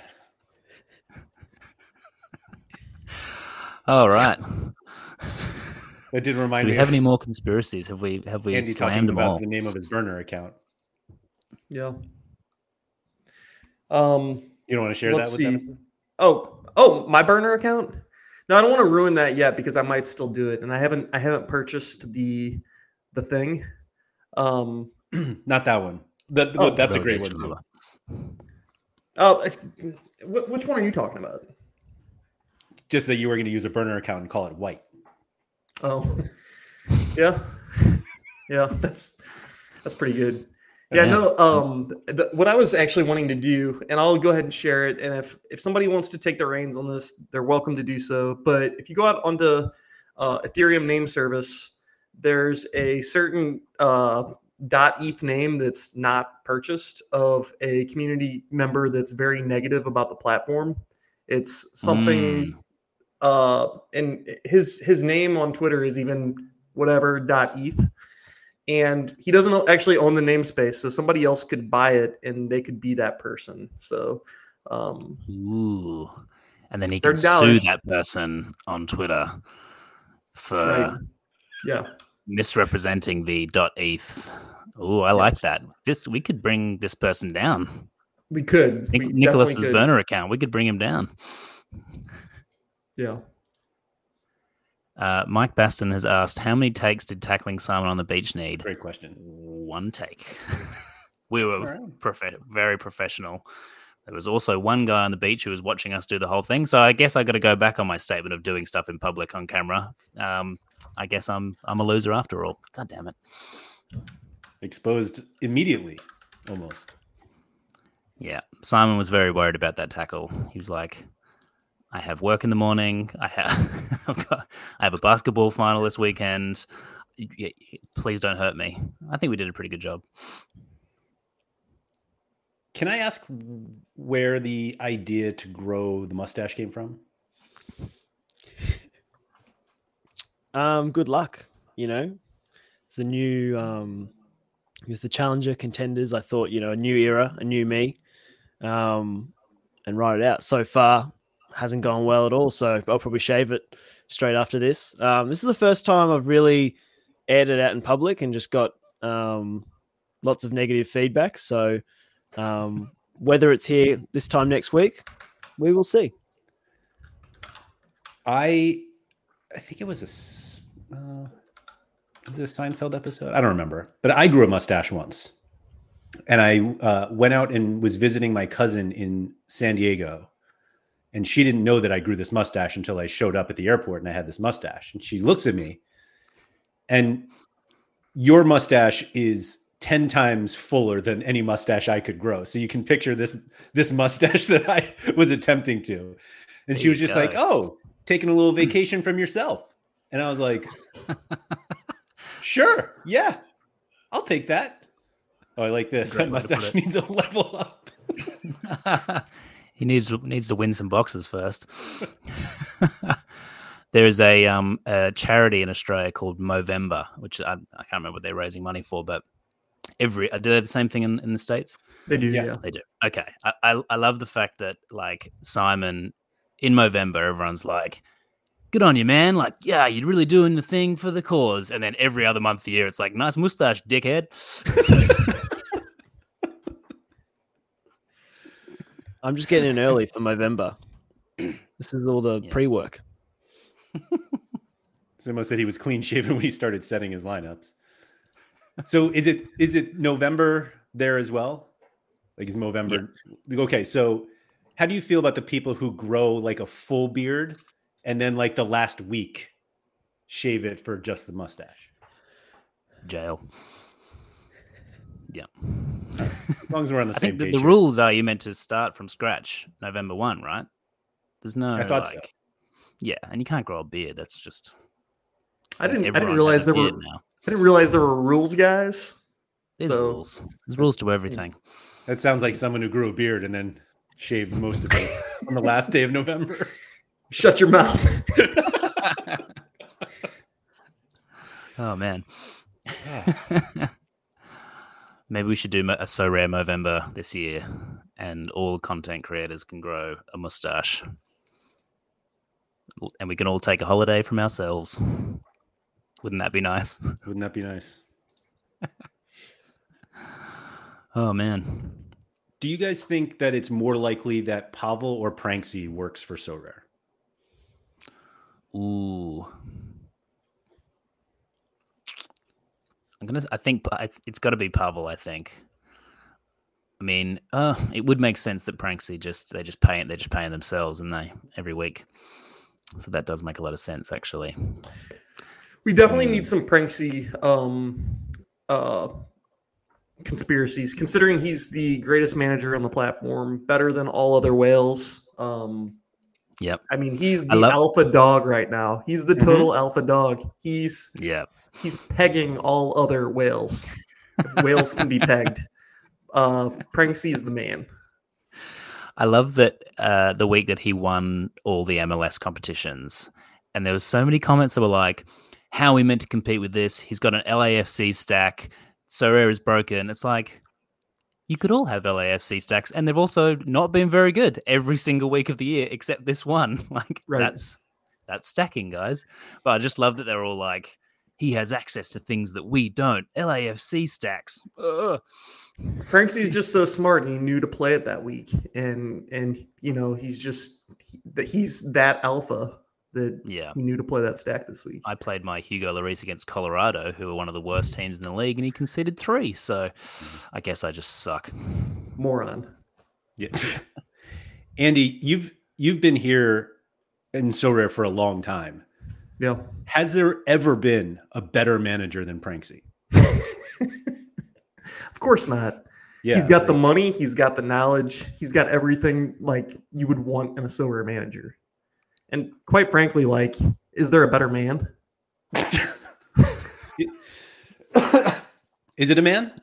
All right. That did remind Do we me have of any more conspiracies? Have we Andy talking slammed them about all? the name of his burner account. Yeah. You don't want to share Let's that with see. them? Oh, my burner account? No, I don't want to ruin that yet because I might still do it, and I haven't purchased the thing. Not that one. That's a great one too. Oh, which one are you talking about? Just that you were going to use a burner account and call it white. Oh, yeah, yeah, that's pretty good. Yeah, no. What I was actually wanting to do, and I'll go ahead and share it. And if somebody wants to take the reins on this, they're welcome to do so. But if you go out onto Ethereum name service, there's a certain .eth name that's not purchased of a community member that's very negative about the platform. It's something, and his name on Twitter is even whatever .eth. And he doesn't actually own the namespace, so somebody else could buy it and they could be that person. So, Ooh. And then he can sue $30. that person on Twitter for Right. Yeah, misrepresenting the .eth. Ooh, I like that. We could bring this person down. we could. We Nicholas's definitely could. burner account. We could bring him down. Yeah. Mike Baston has asked, how many takes did tackling Simon on the beach need? Great question. One take. We were right. very professional. There was also one guy on the beach who was watching us do the whole thing. So I guess I got to go back on my statement of doing stuff in public on camera. I guess I'm a loser after all. God damn it. Exposed immediately, almost. Yeah. Simon was very worried about that tackle. He was like, I have work in the morning. I have a basketball final this weekend. Please don't hurt me. I think we did a pretty good job. Can I ask where the idea to grow the mustache came from? Good luck. It's a new with the challenger contenders. I thought, a new era, a new me, and write it out. So far, hasn't gone well at all. So I'll probably shave it straight after this. This is the first time I've really aired it out in public and just got lots of negative feedback. So whether it's here this time next week, we will see. I think it was was it a Seinfeld episode? I don't remember, but I grew a mustache once, and I went out and was visiting my cousin in San Diego, and she didn't know that I grew this mustache until I showed up at the airport and I had this mustache, and she looks at me, and your mustache is 10 times fuller than any mustache I could grow. So you can picture this mustache that I was attempting to, and she was just like, "Oh, taking a little vacation from yourself," and I was like. Sure. Yeah. I'll take that. Oh, I like this. My mustache needs a level up. He needs to win some boxes first. There is a charity in Australia called Movember, which I can't remember what they're raising money for, but do they have the same thing in the States? They do. Yes. Yeah. They do. Okay. I love the fact that like Simon in Movember, everyone's like, good on you, man. Like, yeah, you're really doing the thing for the cause. And then every other month of the year, it's like, nice mustache, dickhead. I'm just getting in early for Movember. This is all the pre-work. Simo said he was clean shaven when he started setting his lineups. So is it November there as well? Like is Movember? Yeah. Okay, so how do you feel about the people who grow like a full beard and then like the last week shave it for just the mustache? Jail. Yeah. As long as we're on the same page. The rules are you meant to start from scratch November 1, right? There's no I thought so. Yeah, and you can't grow a beard. That's just I didn't realize there were I didn't realize there were rules, guys. There's rules. There's rules to everything. That sounds like someone who grew a beard and then shaved most of it on the last day of November. Shut your mouth. Oh, man. Maybe we should do a So Rare Movember this year and all content creators can grow a mustache. And we can all take a holiday from ourselves. Wouldn't that be nice? Wouldn't that be nice? Oh, man. Do you guys think that it's more likely that Pavel or Pranksy works for So Rare? Ooh. I think it's got to be Pavel, I think. I mean, it would make sense that Pranksy they're just paying themselves, and they every week. So that does make a lot of sense, actually. We definitely need some Pranksy conspiracies, considering he's the greatest manager on the platform, better than all other whales. Yep. I mean, he's the alpha dog right now. He's the total alpha dog. He's pegging all other whales. If whales can be pegged. Pranksy is the man. I love that the week that he won all the MLS competitions, and there were so many comments that were like, how are we meant to compete with this? He's got an LAFC stack. So Rare is broken. It's like, you could all have LAFC stacks, and they've also not been very good every single week of the year except this one. Like, that's stacking, guys. But I just love that they're all like, he has access to things that we don't. LAFC stacks. Pranksy's just so smart, and he knew to play it that week, and you know he's that alpha that he knew to play that stack this week. I played my Hugo Lloris against Colorado, who are one of the worst teams in the league, and he conceded 3. So I guess I just suck. Moron. Yeah. Andy, you've been here in So Rare for a long time. Yeah. Has there ever been a better manager than Pranksy? Of course not. Yeah, he's got the money. He's got the knowledge. He's got everything like you would want in a So Rare manager. And quite frankly, like, is there a better man? Is it a man?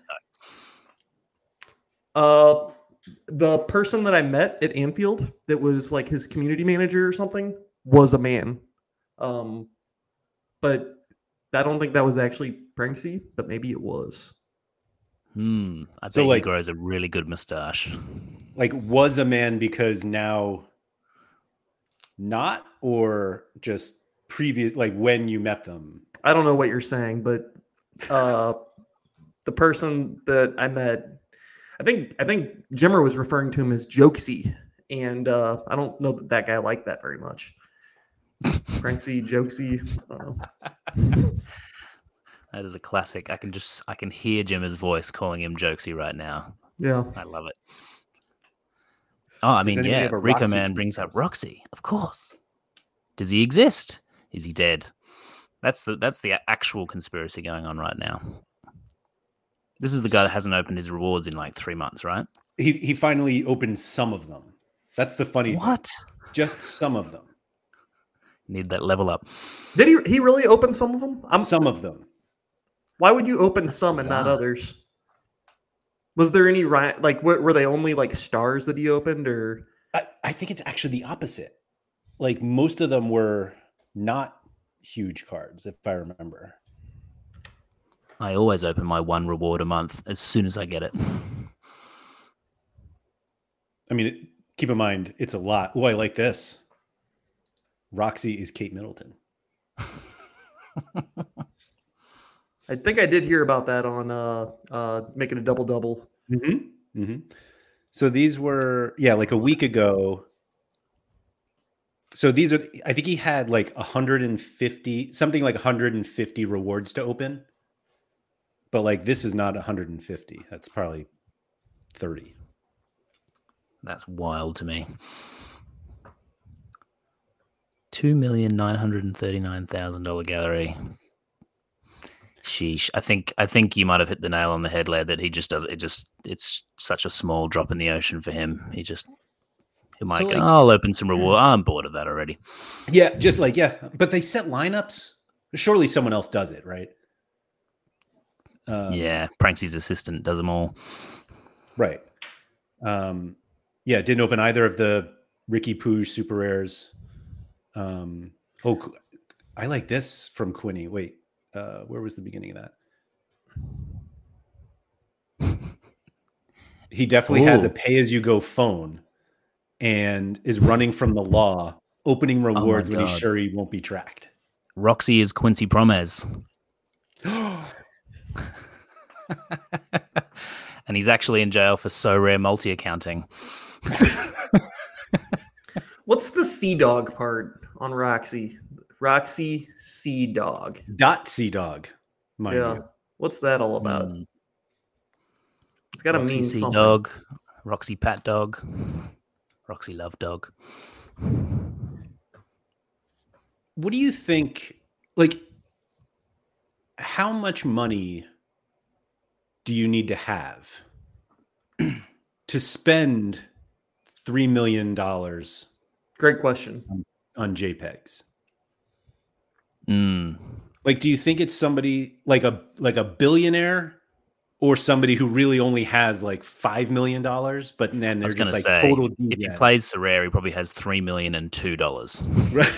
The person that I met at Anfield that was like his community manager or something was a man. But I don't think that was actually Pranksy, but maybe it was. I bet So, he like- grows a really good mustache. Like, was a man because now not, or just previous, like when you met them? I don't know what you're saying, but the person that I met, I think Jimmer was referring to him as Jokesy, and I don't know that guy liked that very much. Pranksy, Jokesy, I don't know. That is a classic. I can hear Jimmer's voice calling him Jokesy right now. Yeah. I love it. Oh, I Does mean, anybody yeah, have a Rico Roxy Man brings up Roxy, of course. Does he exist? Is he dead? That's the actual conspiracy going on right now. This is the guy that hasn't opened his rewards in like 3 months, right? He finally opened some of them. That's the funny thing. What? Just some of them. Need that level up. Did he really open some of them? Some of them. Why would you open some and not bizarre. others? Was there any like were they only like stars that he opened, or I think it's actually the opposite. Like most of them were not huge cards, if I remember. I always open my one reward a month as soon as I get it. I mean, keep in mind, it's a lot. Oh, I like this. Roxy is Kate Middleton. I think I did hear about that on making a double. Mm-hmm. Mm-hmm. So these were, like a week ago. So these are, I think he had like 150, something like 150 rewards to open. But like this is not 150. That's probably 30. That's wild to me. $2,939,000 gallery. Sheesh. I think you might have hit the nail on the head, Laird, that he just does it's such a small drop in the ocean for him. He might go, I'll open some reward. I'm bored of that already. Yeah, just like, but they set lineups. Surely someone else does it, right? Yeah, Pranksy's assistant does them all. Right. Didn't open either of the Ricky Pooge super rares. I like this from Quinny. Wait, where was the beginning of that? He definitely has a pay-as-you-go phone and is running from the law, opening rewards when he's sure he won't be tracked. Roxy is Quincy Promes. And he's actually in jail for so rare multi-accounting. What's the Sea Dog part on Roxy? Roxy Sea Dog. Sea Dog, mind you. What's that all about? It's got to Roxy mean Sea something. Dog, Roxy Pat Dog, Roxy Love Dog. What do you think? Like, how much money do you need to have to spend $3 million Great question. on JPEGs? Mm. Like, do you think it's somebody like a billionaire or somebody who really only has like $5 million, but then they're just like total? If he plays Sorare, he probably has $3 million and $2. Right.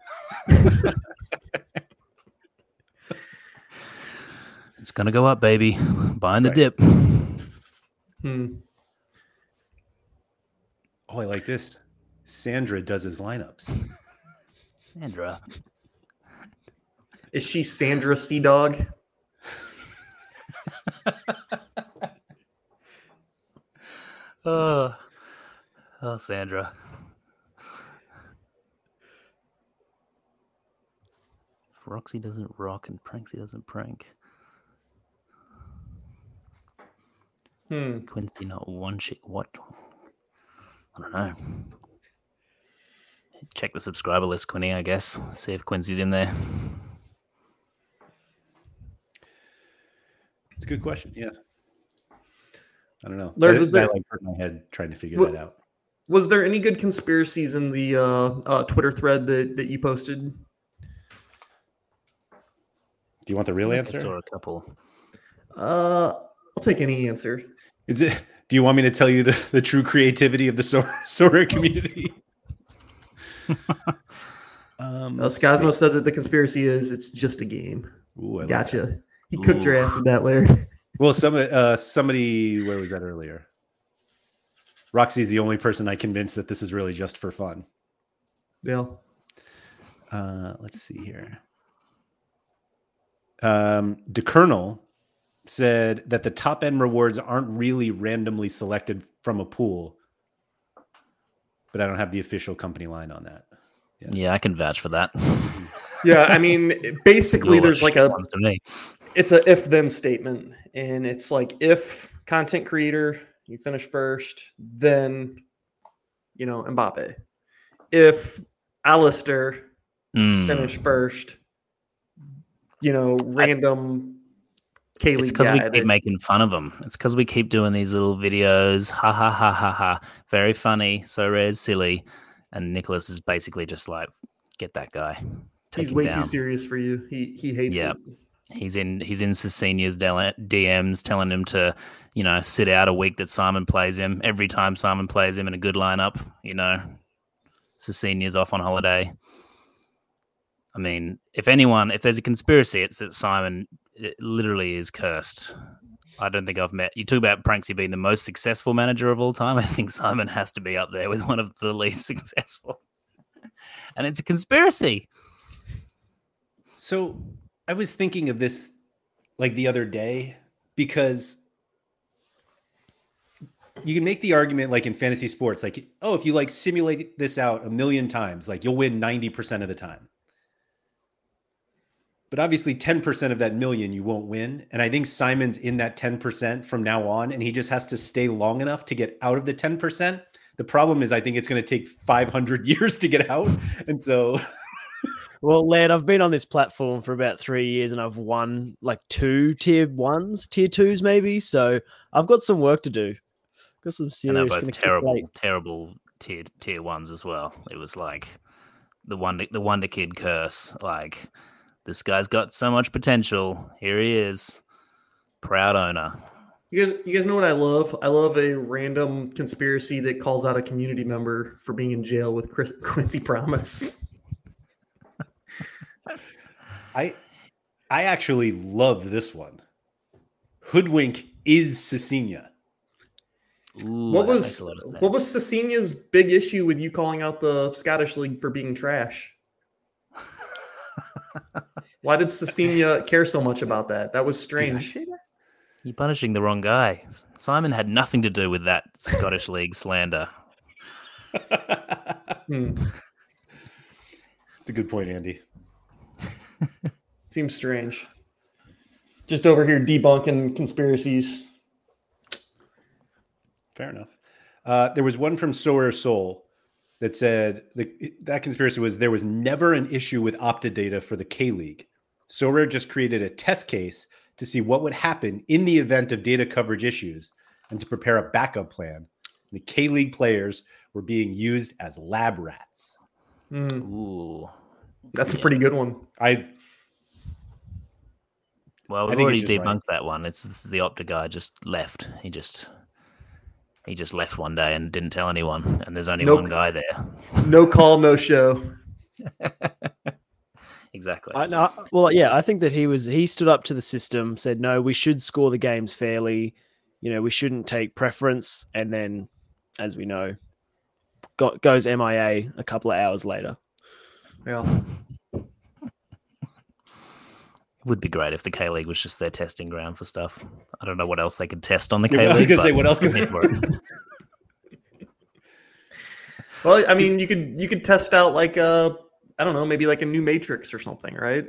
It's gonna go up, baby. Buying the dip. Oh, I like this. Sandra does his lineups. Sandra. Is she Sandra Sea Dog? Oh, Sandra. If Roxy doesn't rock and Pranksy doesn't prank. Quincy not one shit. What? I don't know. Check the subscriber list, Quinny, I guess. See if Quincy's in there. It's a good question. Yeah. I don't know. Laird, I like hurt my head trying to figure that out. Was there any good conspiracies in the Twitter thread that you posted? Do you want the real answer? I saw a couple. I'll take any answer. Is it? Do you want me to tell you the true creativity of the Sorare community? Skazmo said that the conspiracy is it's just a game. Ooh, I like Gotcha. that. He cooked your ass with that, Laird. Well, somebody, where was that earlier? Roxy's the only person I convinced that this is really just for fun. Yeah. Let's see here. DeKernel said that the top end rewards aren't really randomly selected from a pool, but I don't have the official company line on that. Yeah, I can vouch for that. Yeah, I mean, basically, All there's the like shit ones to me. it's a if-then statement, and it's like if content creator, you finish first, then Mbappe. If Alistair finish first, random K-League It's because guy we keep that- making fun of them. It's because we keep doing these little videos. Ha ha ha ha ha. Very funny. So red, silly. And Nicholas is basically just like, get that guy. Take he's him way down. too serious for you. He hates Yeah. it. He's in Cecinia's DMs telling him to, sit out a week that Simon plays him. Every time Simon plays him in a good lineup, Cecinia's off on holiday. I mean, if there's a conspiracy, it's that Simon literally is cursed. I don't think I've met. You talk about Pranksy being the most successful manager of all time. I think Simon has to be up there with one of the least successful. And it's a conspiracy. So I was thinking of this like the other day because you can make the argument like in fantasy sports, like, oh, if you like simulate this out 1,000,000 times, like you'll win 90% of the time. But obviously 10% of that million you won't win. And I think Simon's in that 10% from now on, and he just has to stay long enough to get out of the 10%. The problem is I think it's going to take 500 years to get out. And so... Well, Laird, I've been on this platform for about 3 years and I've won like 2 tier 1s, tier 2s maybe. So I've got some work to do. Got some serious. And they're both terrible tier ones as well. It was like the Wonder Kid curse. Like, this guy's got so much potential. Here he is, proud owner. You guys know what I love? I love a random conspiracy that calls out a community member for being in jail with Quincy Promise. I actually love this one. Hoodwink is Cecinia. What was Cecinia's big issue with you calling out the Scottish League for being trash? Why did Cecinia care so much about that? That was strange. You're punishing the wrong guy. Simon had nothing to do with that Scottish League slander. It's a good point, Andy. Seems strange. Just over here debunking conspiracies. Fair enough. There was one from Sawyer Soul that said that conspiracy was there was never an issue with Opta data for the K-League. Sawyer just created a test case to see what would happen in the event of data coverage issues and to prepare a backup plan. The K-League players were being used as lab rats. Ooh. That's a pretty good one. Well, we've already debunked that one. It's the Opta guy just left. He just left one day and didn't tell anyone. And there's only one guy there. No call, no show. Exactly. I think that he stood up to the system, said, no, we should score the games fairly. We shouldn't take preference. And then, as we know, goes MIA a couple of hours later. Yeah. It would be great if the K-League was just their testing ground for stuff. I don't know what else they could test on the K-League. I was going to say, what else could they work? Well, I mean, you could test out like I don't know, maybe like a new Matrix or something, right?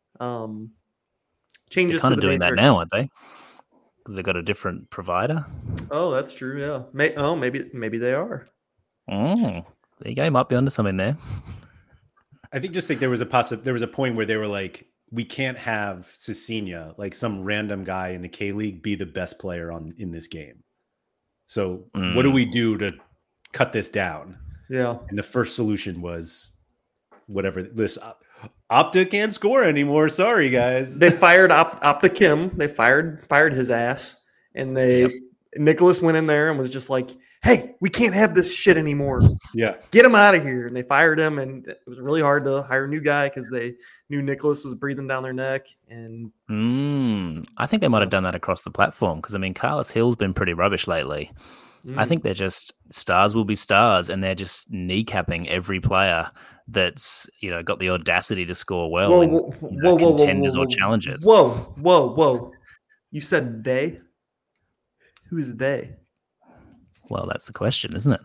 Changes They're kind to of the doing Matrix. that now, aren't they? Because they've got a different provider. Oh, that's true. Yeah. Maybe they are. There you go. You might be onto something there. I think there was a point where they were like, we can't have Cecinia, like some random guy in the K-League, be the best player in this game. So what do we do to cut this down? Yeah. And the first solution was whatever this Opta can't score anymore. Sorry, guys. They fired Opta Kim. They fired his ass, and Nicholas went in there and was just like, hey, we can't have this shit anymore. Yeah. Get him out of here. And they fired him. And it was really hard to hire a new guy because they knew Nicholas was breathing down their neck. And I think they might have done that across the platform because, I mean, Carlos Hill's been pretty rubbish lately. I think they're just stars will be stars, and they're just kneecapping every player that's got the audacity to score well in contenders or challengers. Whoa. You said they? Who is they? Well, that's the question, isn't it?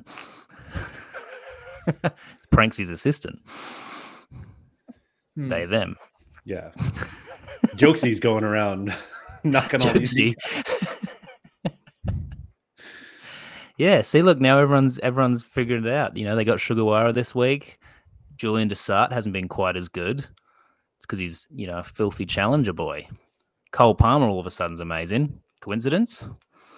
Pranksy's assistant. They, them. Yeah. Jokesy's going around knocking all these. Yeah, see, look, now everyone's figured it out. They got Sugawara this week. Julian Dessart hasn't been quite as good. It's because he's, a filthy challenger boy. Cole Palmer all of a sudden's amazing. Coincidence?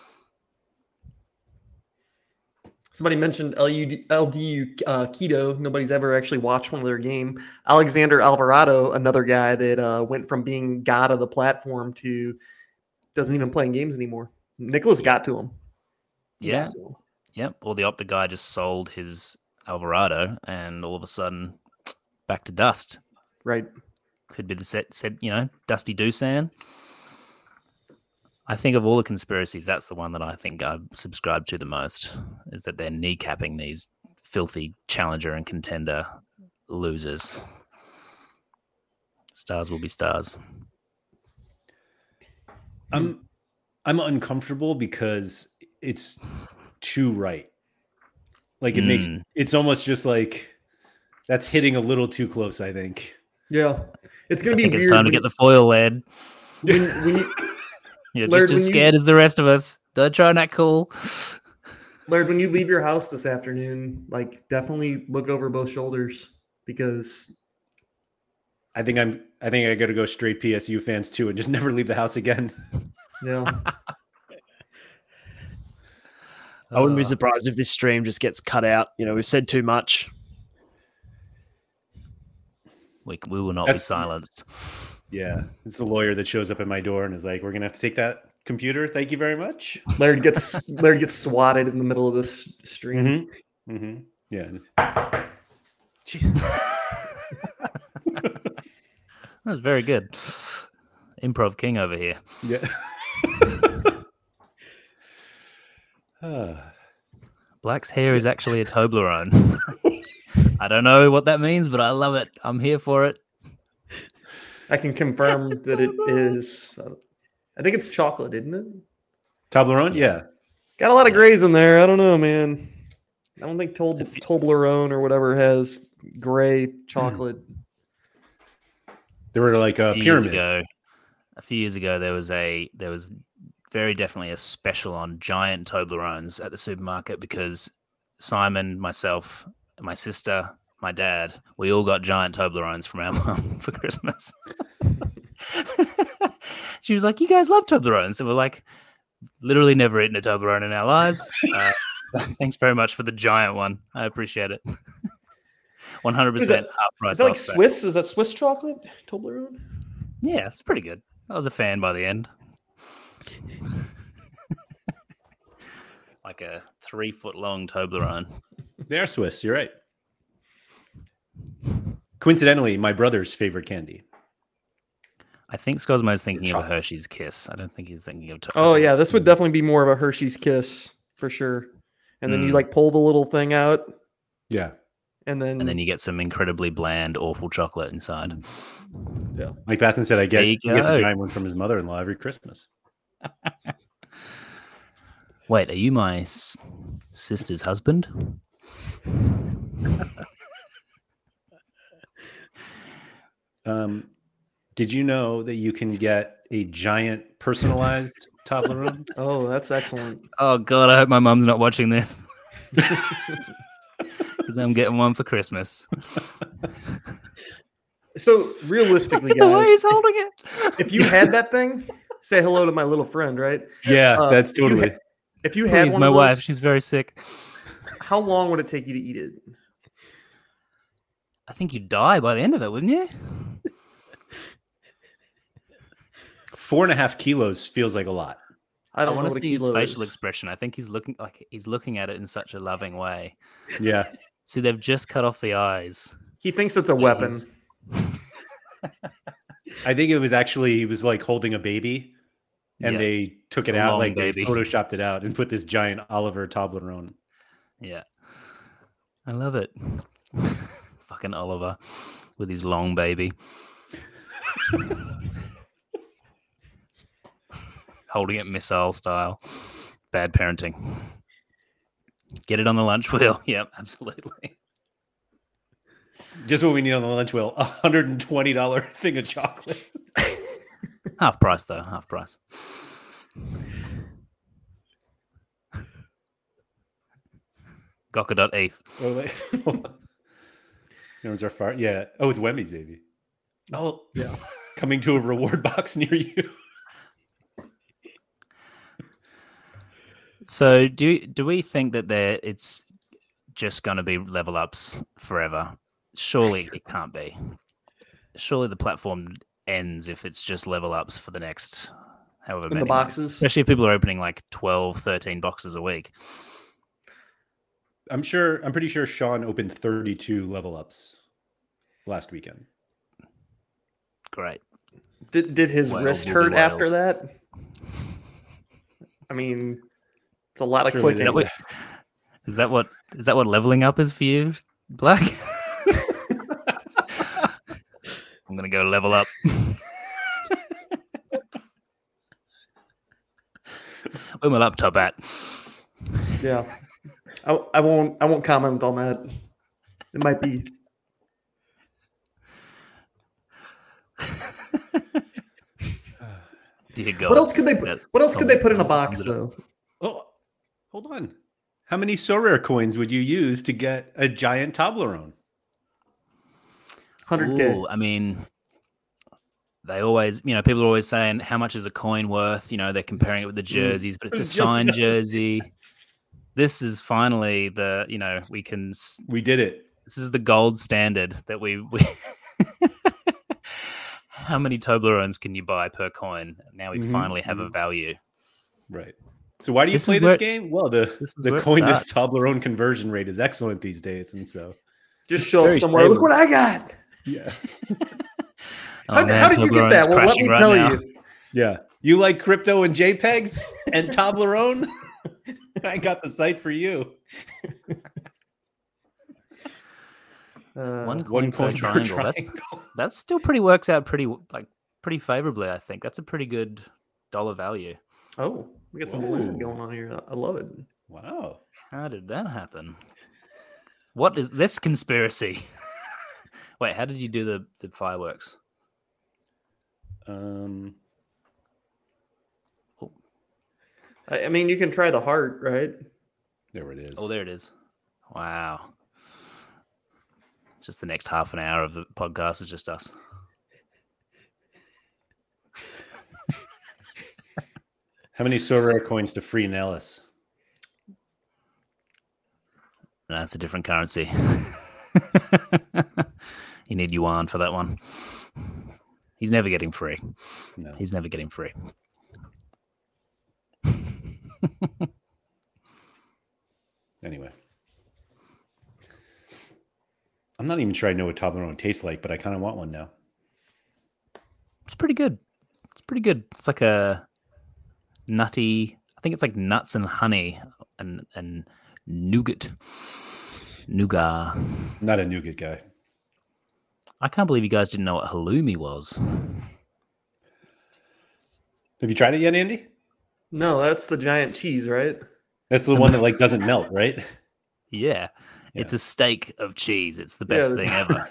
Somebody mentioned LDU Keto. Nobody's ever actually watched one of their game. Alexander Alvarado, another guy that went from being god of the platform to doesn't even play in games anymore. Nicholas got to him. Yeah. Yep. Or the Opta guy just sold his Alvarado and all of a sudden back to dust. Right. Could be the said, Dusty Dusan. I think of all the conspiracies, that's the one that I think I subscribe to the most, is that they're kneecapping these filthy challenger and contender losers. Stars will be stars. I'm uncomfortable because it's too right. Like it's almost just like that's hitting a little too close, I think. Yeah. It's going to be weird. It's time to get the foil, lad. You're Laird, just as scared as the rest of us. Don't try and act cool. Laird, when you leave your house this afternoon, definitely look over both shoulders because I think I got to go straight PSU fans too and just never leave the house again. Yeah. I wouldn't be surprised if this stream just gets cut out. We've said too much. We will not be silenced. Yeah. It's the lawyer that shows up at my door and is like, we're going to have to take that computer. Thank you very much. Laird gets swatted in the middle of this stream. Mm-hmm. Mm-hmm. Yeah. That was very good. Improv king over here. Yeah. Black's hair is actually a Toblerone. I don't know what that means, but I love it. I'm here for it. I can confirm that it is. I think it's chocolate, isn't it? Toblerone? Yeah. Got a lot of grays in there. I don't know, man. I don't think Toblerone or whatever has gray chocolate. There were like a pyramid. A few years ago, there was very definitely a special on giant Toblerones at the supermarket because Simon, myself, my sister, my dad, we all got giant Toblerones from our mum for Christmas. She was like, "You guys love Toblerones," and we're like, "Literally never eaten a Toblerone in our lives." Thanks very much for the giant one. I appreciate it. 100% half price. Is that like Swiss? Is that Swiss chocolate Toblerone? Yeah, it's pretty good. I was a fan by the end. Like a 3-foot long Toblerone. They are Swiss. You're right. Coincidentally, my brother's favorite candy. I think Scosmo's thinking of a Hershey's Kiss. I don't think he's thinking of Toblerone. Oh, yeah. This would definitely be more of a Hershey's Kiss for sure. And then you pull the little thing out. Yeah. And then you get some incredibly bland, awful chocolate inside. Yeah. Mike Basson said he gets a giant one from his mother-in-law every Christmas. Wait, are you my sister's husband? Did you know that you can get a giant personalized Toblerone? Oh, that's excellent. Oh, God, I hope my mum's not watching this. Because I'm getting one for Christmas. So, realistically, guys, the way he's holding it. If you had that thing, say hello to my little friend, right? Yeah, that's totally. If you had Please, one my of those, wife, she's very sick. How long would it take you to eat it? I think you'd die by the end of it, wouldn't you? 4.5 kilos feels like a lot. I don't know want what to a see his kilo facial is. expression. I think he's looking at it in such a loving way. Yeah. See, they've just cut off the eyes. He thinks it's a weapon. He's- I think it was actually he was like holding a baby, and Yeah. they took it A out, long like baby. they photoshopped it out and put this giant Oliver Toblerone. Yeah. I love it. Fucking Oliver with his long baby. Holding it missile style. Bad parenting. Get it on the lunch wheel. Yep, absolutely. Just what we need on the lunch wheel: $120 thing of chocolate. Half price, though. Half price. Gawker.eth. Oh, wait. Knows our far. Yeah. Oh, it's Wemmy's baby. Oh, yeah. Coming to a reward box near you. So do we think that it's just going to be level ups forever? Surely it can't be. Surely the platform ends if it's just level ups for the next however In many the months. boxes. Especially if people are opening like 12, 13 boxes a week. I'm pretty sure Sean opened 32 level ups last weekend. Great. Did his Wild wrist will be hurt wild. after that? I mean, it's a lot of Surely clicking. they- Is that what leveling up is for you, Black? I'm gonna go level up. Where my laptop at? Yeah. I won't comment on that. It might be. Dear God. What else could they put? That- What else could they put in a Tom- box Tom- though? Oh, hold on. How many Sorare coins would you use to get a giant Toblerone? 100K. Ooh, I mean, they always, people are always saying, how much is a coin worth? They're comparing it with the jerseys, but it's a Just- signed jersey. This is finally we can, We did it. this is the gold standard that we how many Toblerones can you buy per coin? Now we Mhm, finally have a value. Right. So why do you This play is this where- game? Well, this is the where it coin to starts. Toblerone conversion rate is excellent these days, and so Just show up Very somewhere. stable. Look what I got. yeah, How, Oh, how did you get Toblerone's that? Well, let crashing me right tell now. you. yeah. You like crypto and JPEGs and Toblerone? I got the site for you. One One coin per triangle. That still works out pretty favorably. I think that's a pretty good dollar value. Oh, we got some Whoa. balloons going on here. I love it. Wow. How did that happen? What is this conspiracy? Wait, how did you do the fireworks? I mean, you can try the heart, right? There it is. Oh, there it is. Wow. Just the next half an hour of the podcast is just us. How many Sorare coins to free Nellis? No, that's a different currency. You need yuan for that one. He's never getting free. No. He's never getting free. Anyway. I'm not even sure I know what Toblerone tastes like, but I kind of want one now. It's pretty good. It's pretty good. It's like a nutty. I think it's like nuts and honey and nougat. Nougat. Not a nougat guy. I can't believe you guys didn't know what halloumi was. Have you tried it yet, Andy? No, that's the giant cheese, right? That's the one that like doesn't melt, right? Yeah. It's a steak of cheese. It's the best Yeah. thing ever.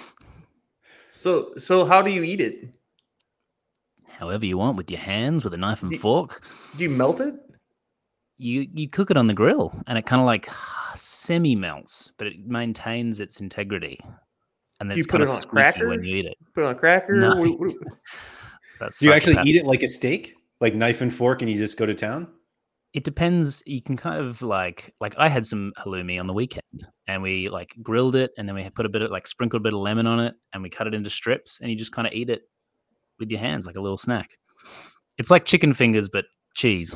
So how do you eat it? However you want, with your hands, with a knife and Do- fork. Do you melt it? You cook it on the grill, and it kind of like semi melts, but it maintains its integrity. And Do it's you put kind of it on a squeaky cracker? when you eat it. Put it on a cracker? No. What- That's Do you actually psychopath. eat it like a steak? Like knife and fork and you just go to town? It depends. You can kind of like I had some halloumi on the weekend, and we like grilled it, and then we put a bit of sprinkled a bit of lemon on it, and we cut it into strips, and you just kind of eat it with your hands like a little snack. It's like chicken fingers, but cheese.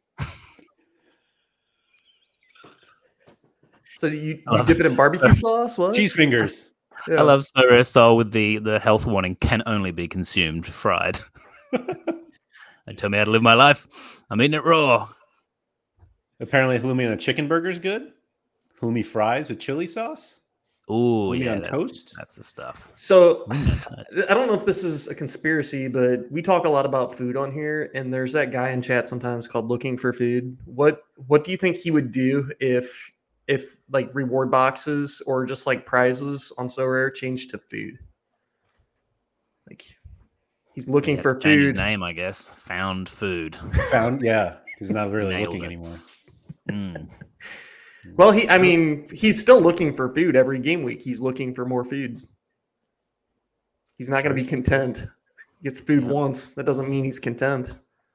So you Oh. dip it in barbecue sauce? What? Cheese fingers. Yeah. I love so rare style with the health warning can only be consumed fried. They tell me how to live my life. I'm eating it raw. Apparently, halloumi on a chicken burger is good. Halloumi fries with chili sauce. Oh Halloumi yeah, on toast. That's the stuff. So Halloumi on toast. I don't know if this is a conspiracy, but we talk a lot about food on here, and there's that guy in chat sometimes called Looking for Food. What do you think he would do if like reward boxes or just like prizes on So Rare changed to food? Like he's looking Yeah, for change his food. name, I guess. Found food. Found, yeah. He's not really Nailed looking it. anymore. Mm. Well, he's still looking for food every game week. He's looking for more food. He's not going to be content. He gets food Yeah. once. That doesn't mean he's content.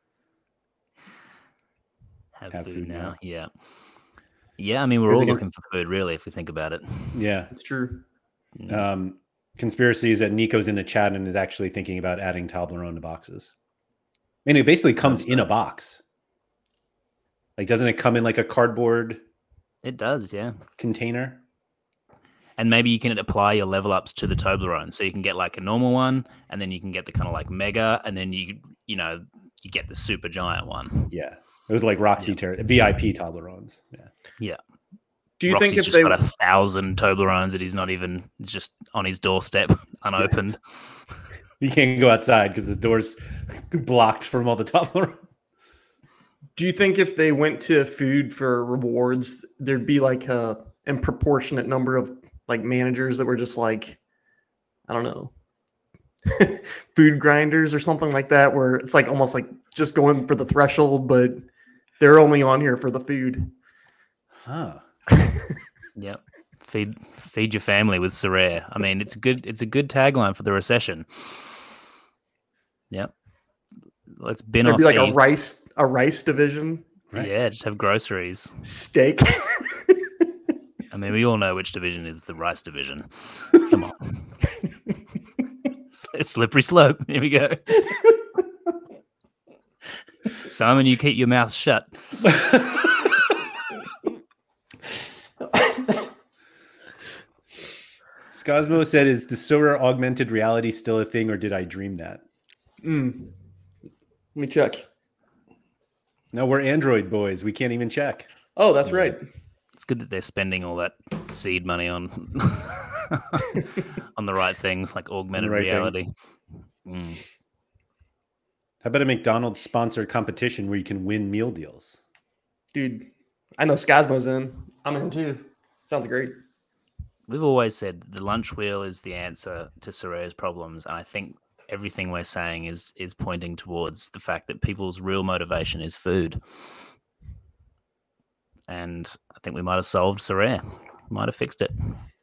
Have food now. Yeah. Yeah, I mean, we're Really all good. looking for food, really, if we think about it. Yeah. It's true. Conspiracy is that Nico's in the chat and is actually thinking about adding Toblerone to boxes. And it basically comes in a box. Like, doesn't it come in like a cardboard It does, yeah. container? And maybe you can apply your level ups to the Toblerone. So you can get like a normal one, and then you can get the kind of like mega, and then you get the super giant one. Yeah. It was like Roxy VIP Toblerones. Yeah. Yeah. Do you Roxy's think if just they got 1,000 Toblerones that he's not even just on his doorstep unopened? You can't go outside because the door's blocked from all the Toblerone. Do you think if they went to food for rewards, there'd be like a improportionate number of like managers that were just like, I don't know, food grinders or something like that, where it's like almost like just going for the threshold, but they're only on here for the food. Huh. Yep. Feed your family with Sorare. I mean, it's a good tagline for the recession. Yep. Let's bin There'd off be like beef. a rice division, Right. Yeah, just have groceries. steak. I mean, we all know which division is the rice division. Come on. Slippery slope. Here we go. Simon, you keep your mouth shut. Scosmo said, is the Sorare augmented reality still a thing, or did I dream that? Let me check. No, we're Android boys. We can't even check. Oh, that's right. It's good that they're spending all that seed money on on the right things like augmented right things. reality. Mm. How about a McDonald's sponsored competition where you can win meal deals? Dude, I know Scosmo's in. I'm in too. Sounds great. We've always said the lunch wheel is the answer to Sorare's problems, and I think everything we're saying is pointing towards the fact that people's real motivation is food. And I think we might have solved Sorare. Might have fixed it.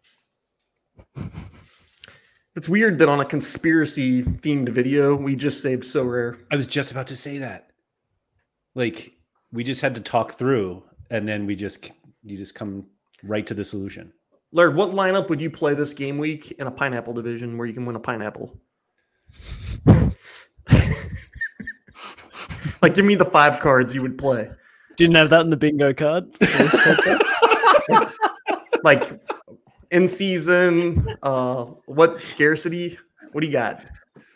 It's weird that on a conspiracy themed video, we just saved So Rare. I was just about to say that. Like, we just had to talk through, and then you just come right to the solution. Laird, what lineup would you play this game week in a pineapple division where you can win a pineapple? Like, give me the 5 cards you would play. Didn't have that in the bingo card. Like, in season, what scarcity? What do you got?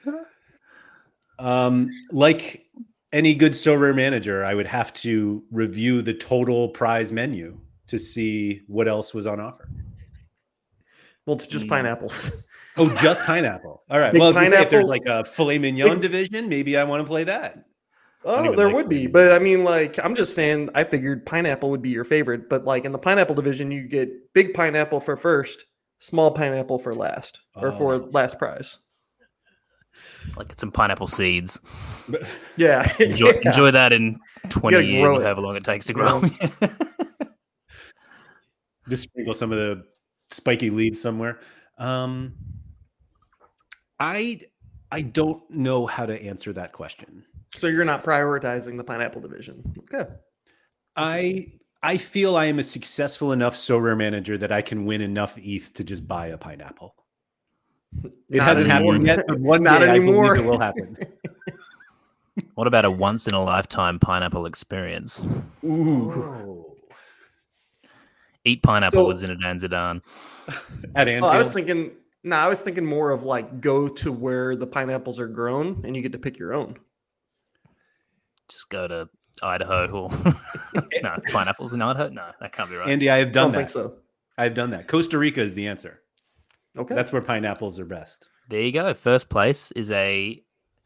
Like any good Sorare manager, I would have to review the total prize menu to see what else was on offer. Well, it's just pineapples. Oh, just pineapple. All right. Big Well, I was gonna say, if there's pineapple- like a filet mignon division, maybe I want to play that. Oh, even there like would be. filet But I mean, like, I'm just saying, I figured pineapple would be your favorite. But like in the pineapple division, you get big pineapple for first, small pineapple for last, or for Oh. last prize. Like some pineapple seeds. Yeah. Enjoy, Yeah. enjoy that in 20 gotta years grow or it. however long it takes to grow. Just sprinkle some of the spiky leaves somewhere. I don't know how to answer that question. So you're not prioritizing the pineapple division. Okay. I feel I am a successful enough Sorare manager that I can win enough ETH to just buy a pineapple. It Not hasn't anymore. happened yet, but one Not day anymore. I believe it will happen. What about a once in a lifetime pineapple experience? Ooh. Eat pineapple So- with Zinedine Zidane. At Oh, Anfield. I was thinking more of like go to where the pineapples are grown and you get to pick your own. Just go to Idaho or no pineapples in Idaho. No, that can't be right. Andy, I have I done don't that. think so. I've done that. Costa Rica is the answer. Okay. That's where pineapples are best. There you go. First place is a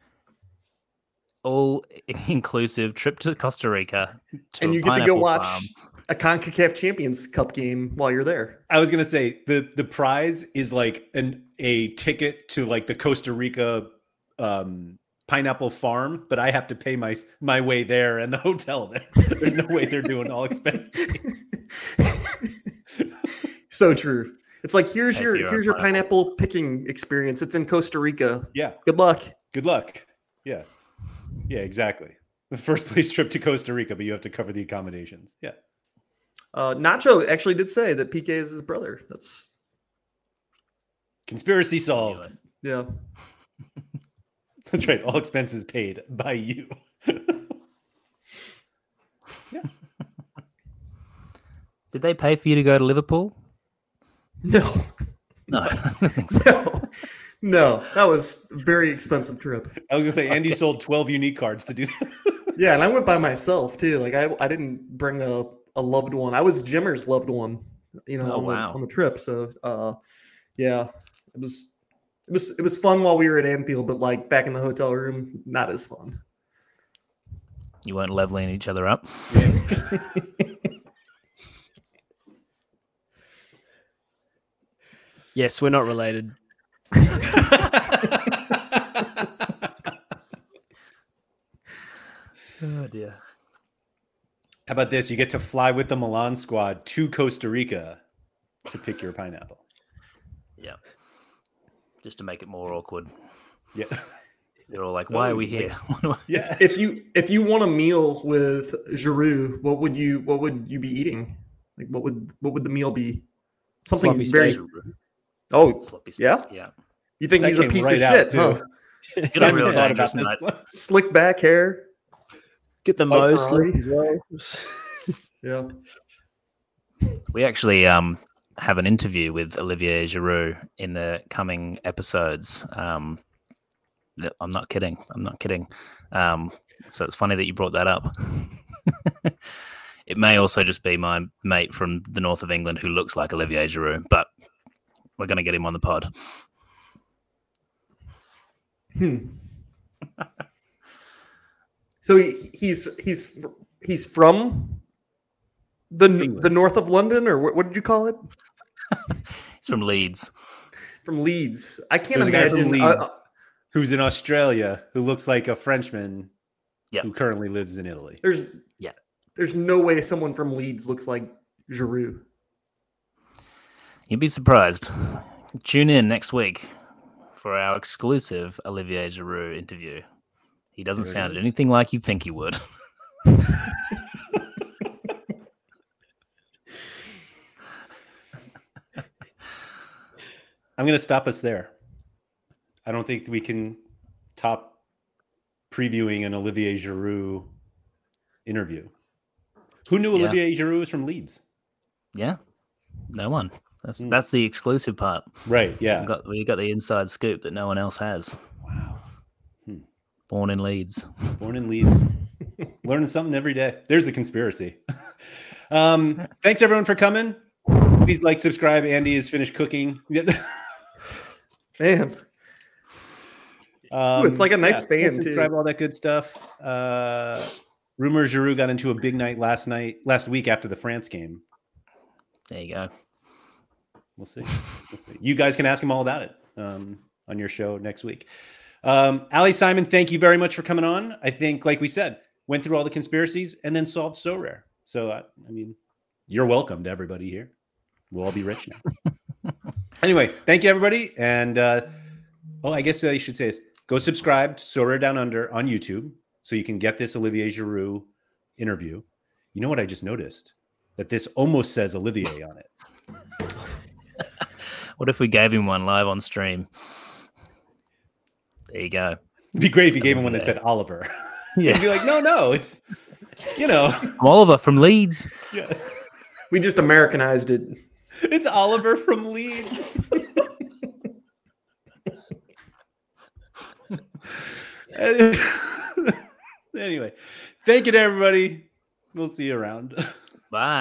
all-inclusive trip to Costa Rica. and a you get to go pineapple watch farm. a CONCACAF Champions Cup game while you're there. I was gonna say the prize is like a ticket to like the Costa Rica pineapple farm, but I have to pay my way there and the hotel there. There's no way they're doing all expense. So true. It's like here's Pay your for your own pineapple picking experience. It's in Costa Rica. Yeah. Good luck. Good luck. Yeah. Yeah, exactly. The first place trip to Costa Rica, but you have to cover the accommodations. Yeah. Nacho actually did say that PK is his brother. That's Conspiracy solved. yeah. That's right. All expenses paid by you. Did they pay for you to go to Liverpool? No. No, I don't think so. No. No. That was a very expensive trip. I was gonna say Andy sold 12 unique cards to do that. Yeah, and I went by myself too. Like I didn't bring a loved one. I was Jimmer's loved one, Oh, wow. on the trip. So yeah, it was fun while we were at Anfield, but like back in the hotel room, not as fun. You weren't leveling each other up. Yes. Yes, we're not related. Oh dear. How about this? You get to fly with the Milan squad to Costa Rica to pick your pineapple. Yeah. Just to make it more awkward. Yeah. They're all like, So, "Why are we like- here?" Yeah. If you want a meal with Giroud, what would you be eating? Like what would the meal be? Something Sloppy very steak. Oh, Sloppy yeah? steak, yeah. you think That he's a came piece right of out, shit, too. huh? Get a Simon real thought dangerous about this night. one. Slick back hair. Get the White most Ferrari. as well. Yeah. We actually have an interview with Olivier Giroud in the coming episodes. I'm not kidding. So it's funny that you brought that up. It may also just be my mate from the north of England who looks like Olivier Giroud, but we're going to get him on the pod. So he's from the north of London, or what did you call it? He's from Leeds. From Leeds. I can't There's a guy from imagine. Leeds who's in Australia who looks like a Frenchman Yep. who currently lives in Italy. There's no way someone from Leeds looks like Giroud. You'd be surprised. Tune in next week for our exclusive Olivier Giroud interview. He doesn't There it sound is. anything like you'd think he would. I'm going to stop us there. I don't think we can top previewing an Olivier Giroud interview. Who knew Yeah. Olivier Giroud was from Leeds? Yeah, no one. That's the exclusive part. Right. Yeah. We got the inside scoop that no one else has. Wow. Born in Leeds. Born in Leeds. Learning something every day. There's the conspiracy. Thanks everyone for coming. Please like, subscribe. Andy is finished cooking. Man, Ooh, it's like a nice fan, like, too. subscribe, all that good stuff. Rumor Giroud got into a big night last week after the France game. There you go. We'll see. You guys can ask him all about it on your show next week. Ali Simon, thank you very much for coming on. I think, like we said, went through all the conspiracies and then solved So Rare. So, I mean, you're welcome to everybody here. We'll all be rich now. Anyway, thank you, everybody. And, I guess I should say this. Go subscribe to So Rare Down Under on YouTube so you can get this Olivier Giroud interview. You know what I just noticed? That this almost says Olivier on it. What if we gave him one live on stream? There you go. It'd be great if you gave him one that said Oliver. Yeah. And be like, no, it's, you know, I'm Oliver from Leeds. yeah, We just Americanized it. it's Oliver from Leeds. Anyway, thank you to everybody. We'll see you around. Bye.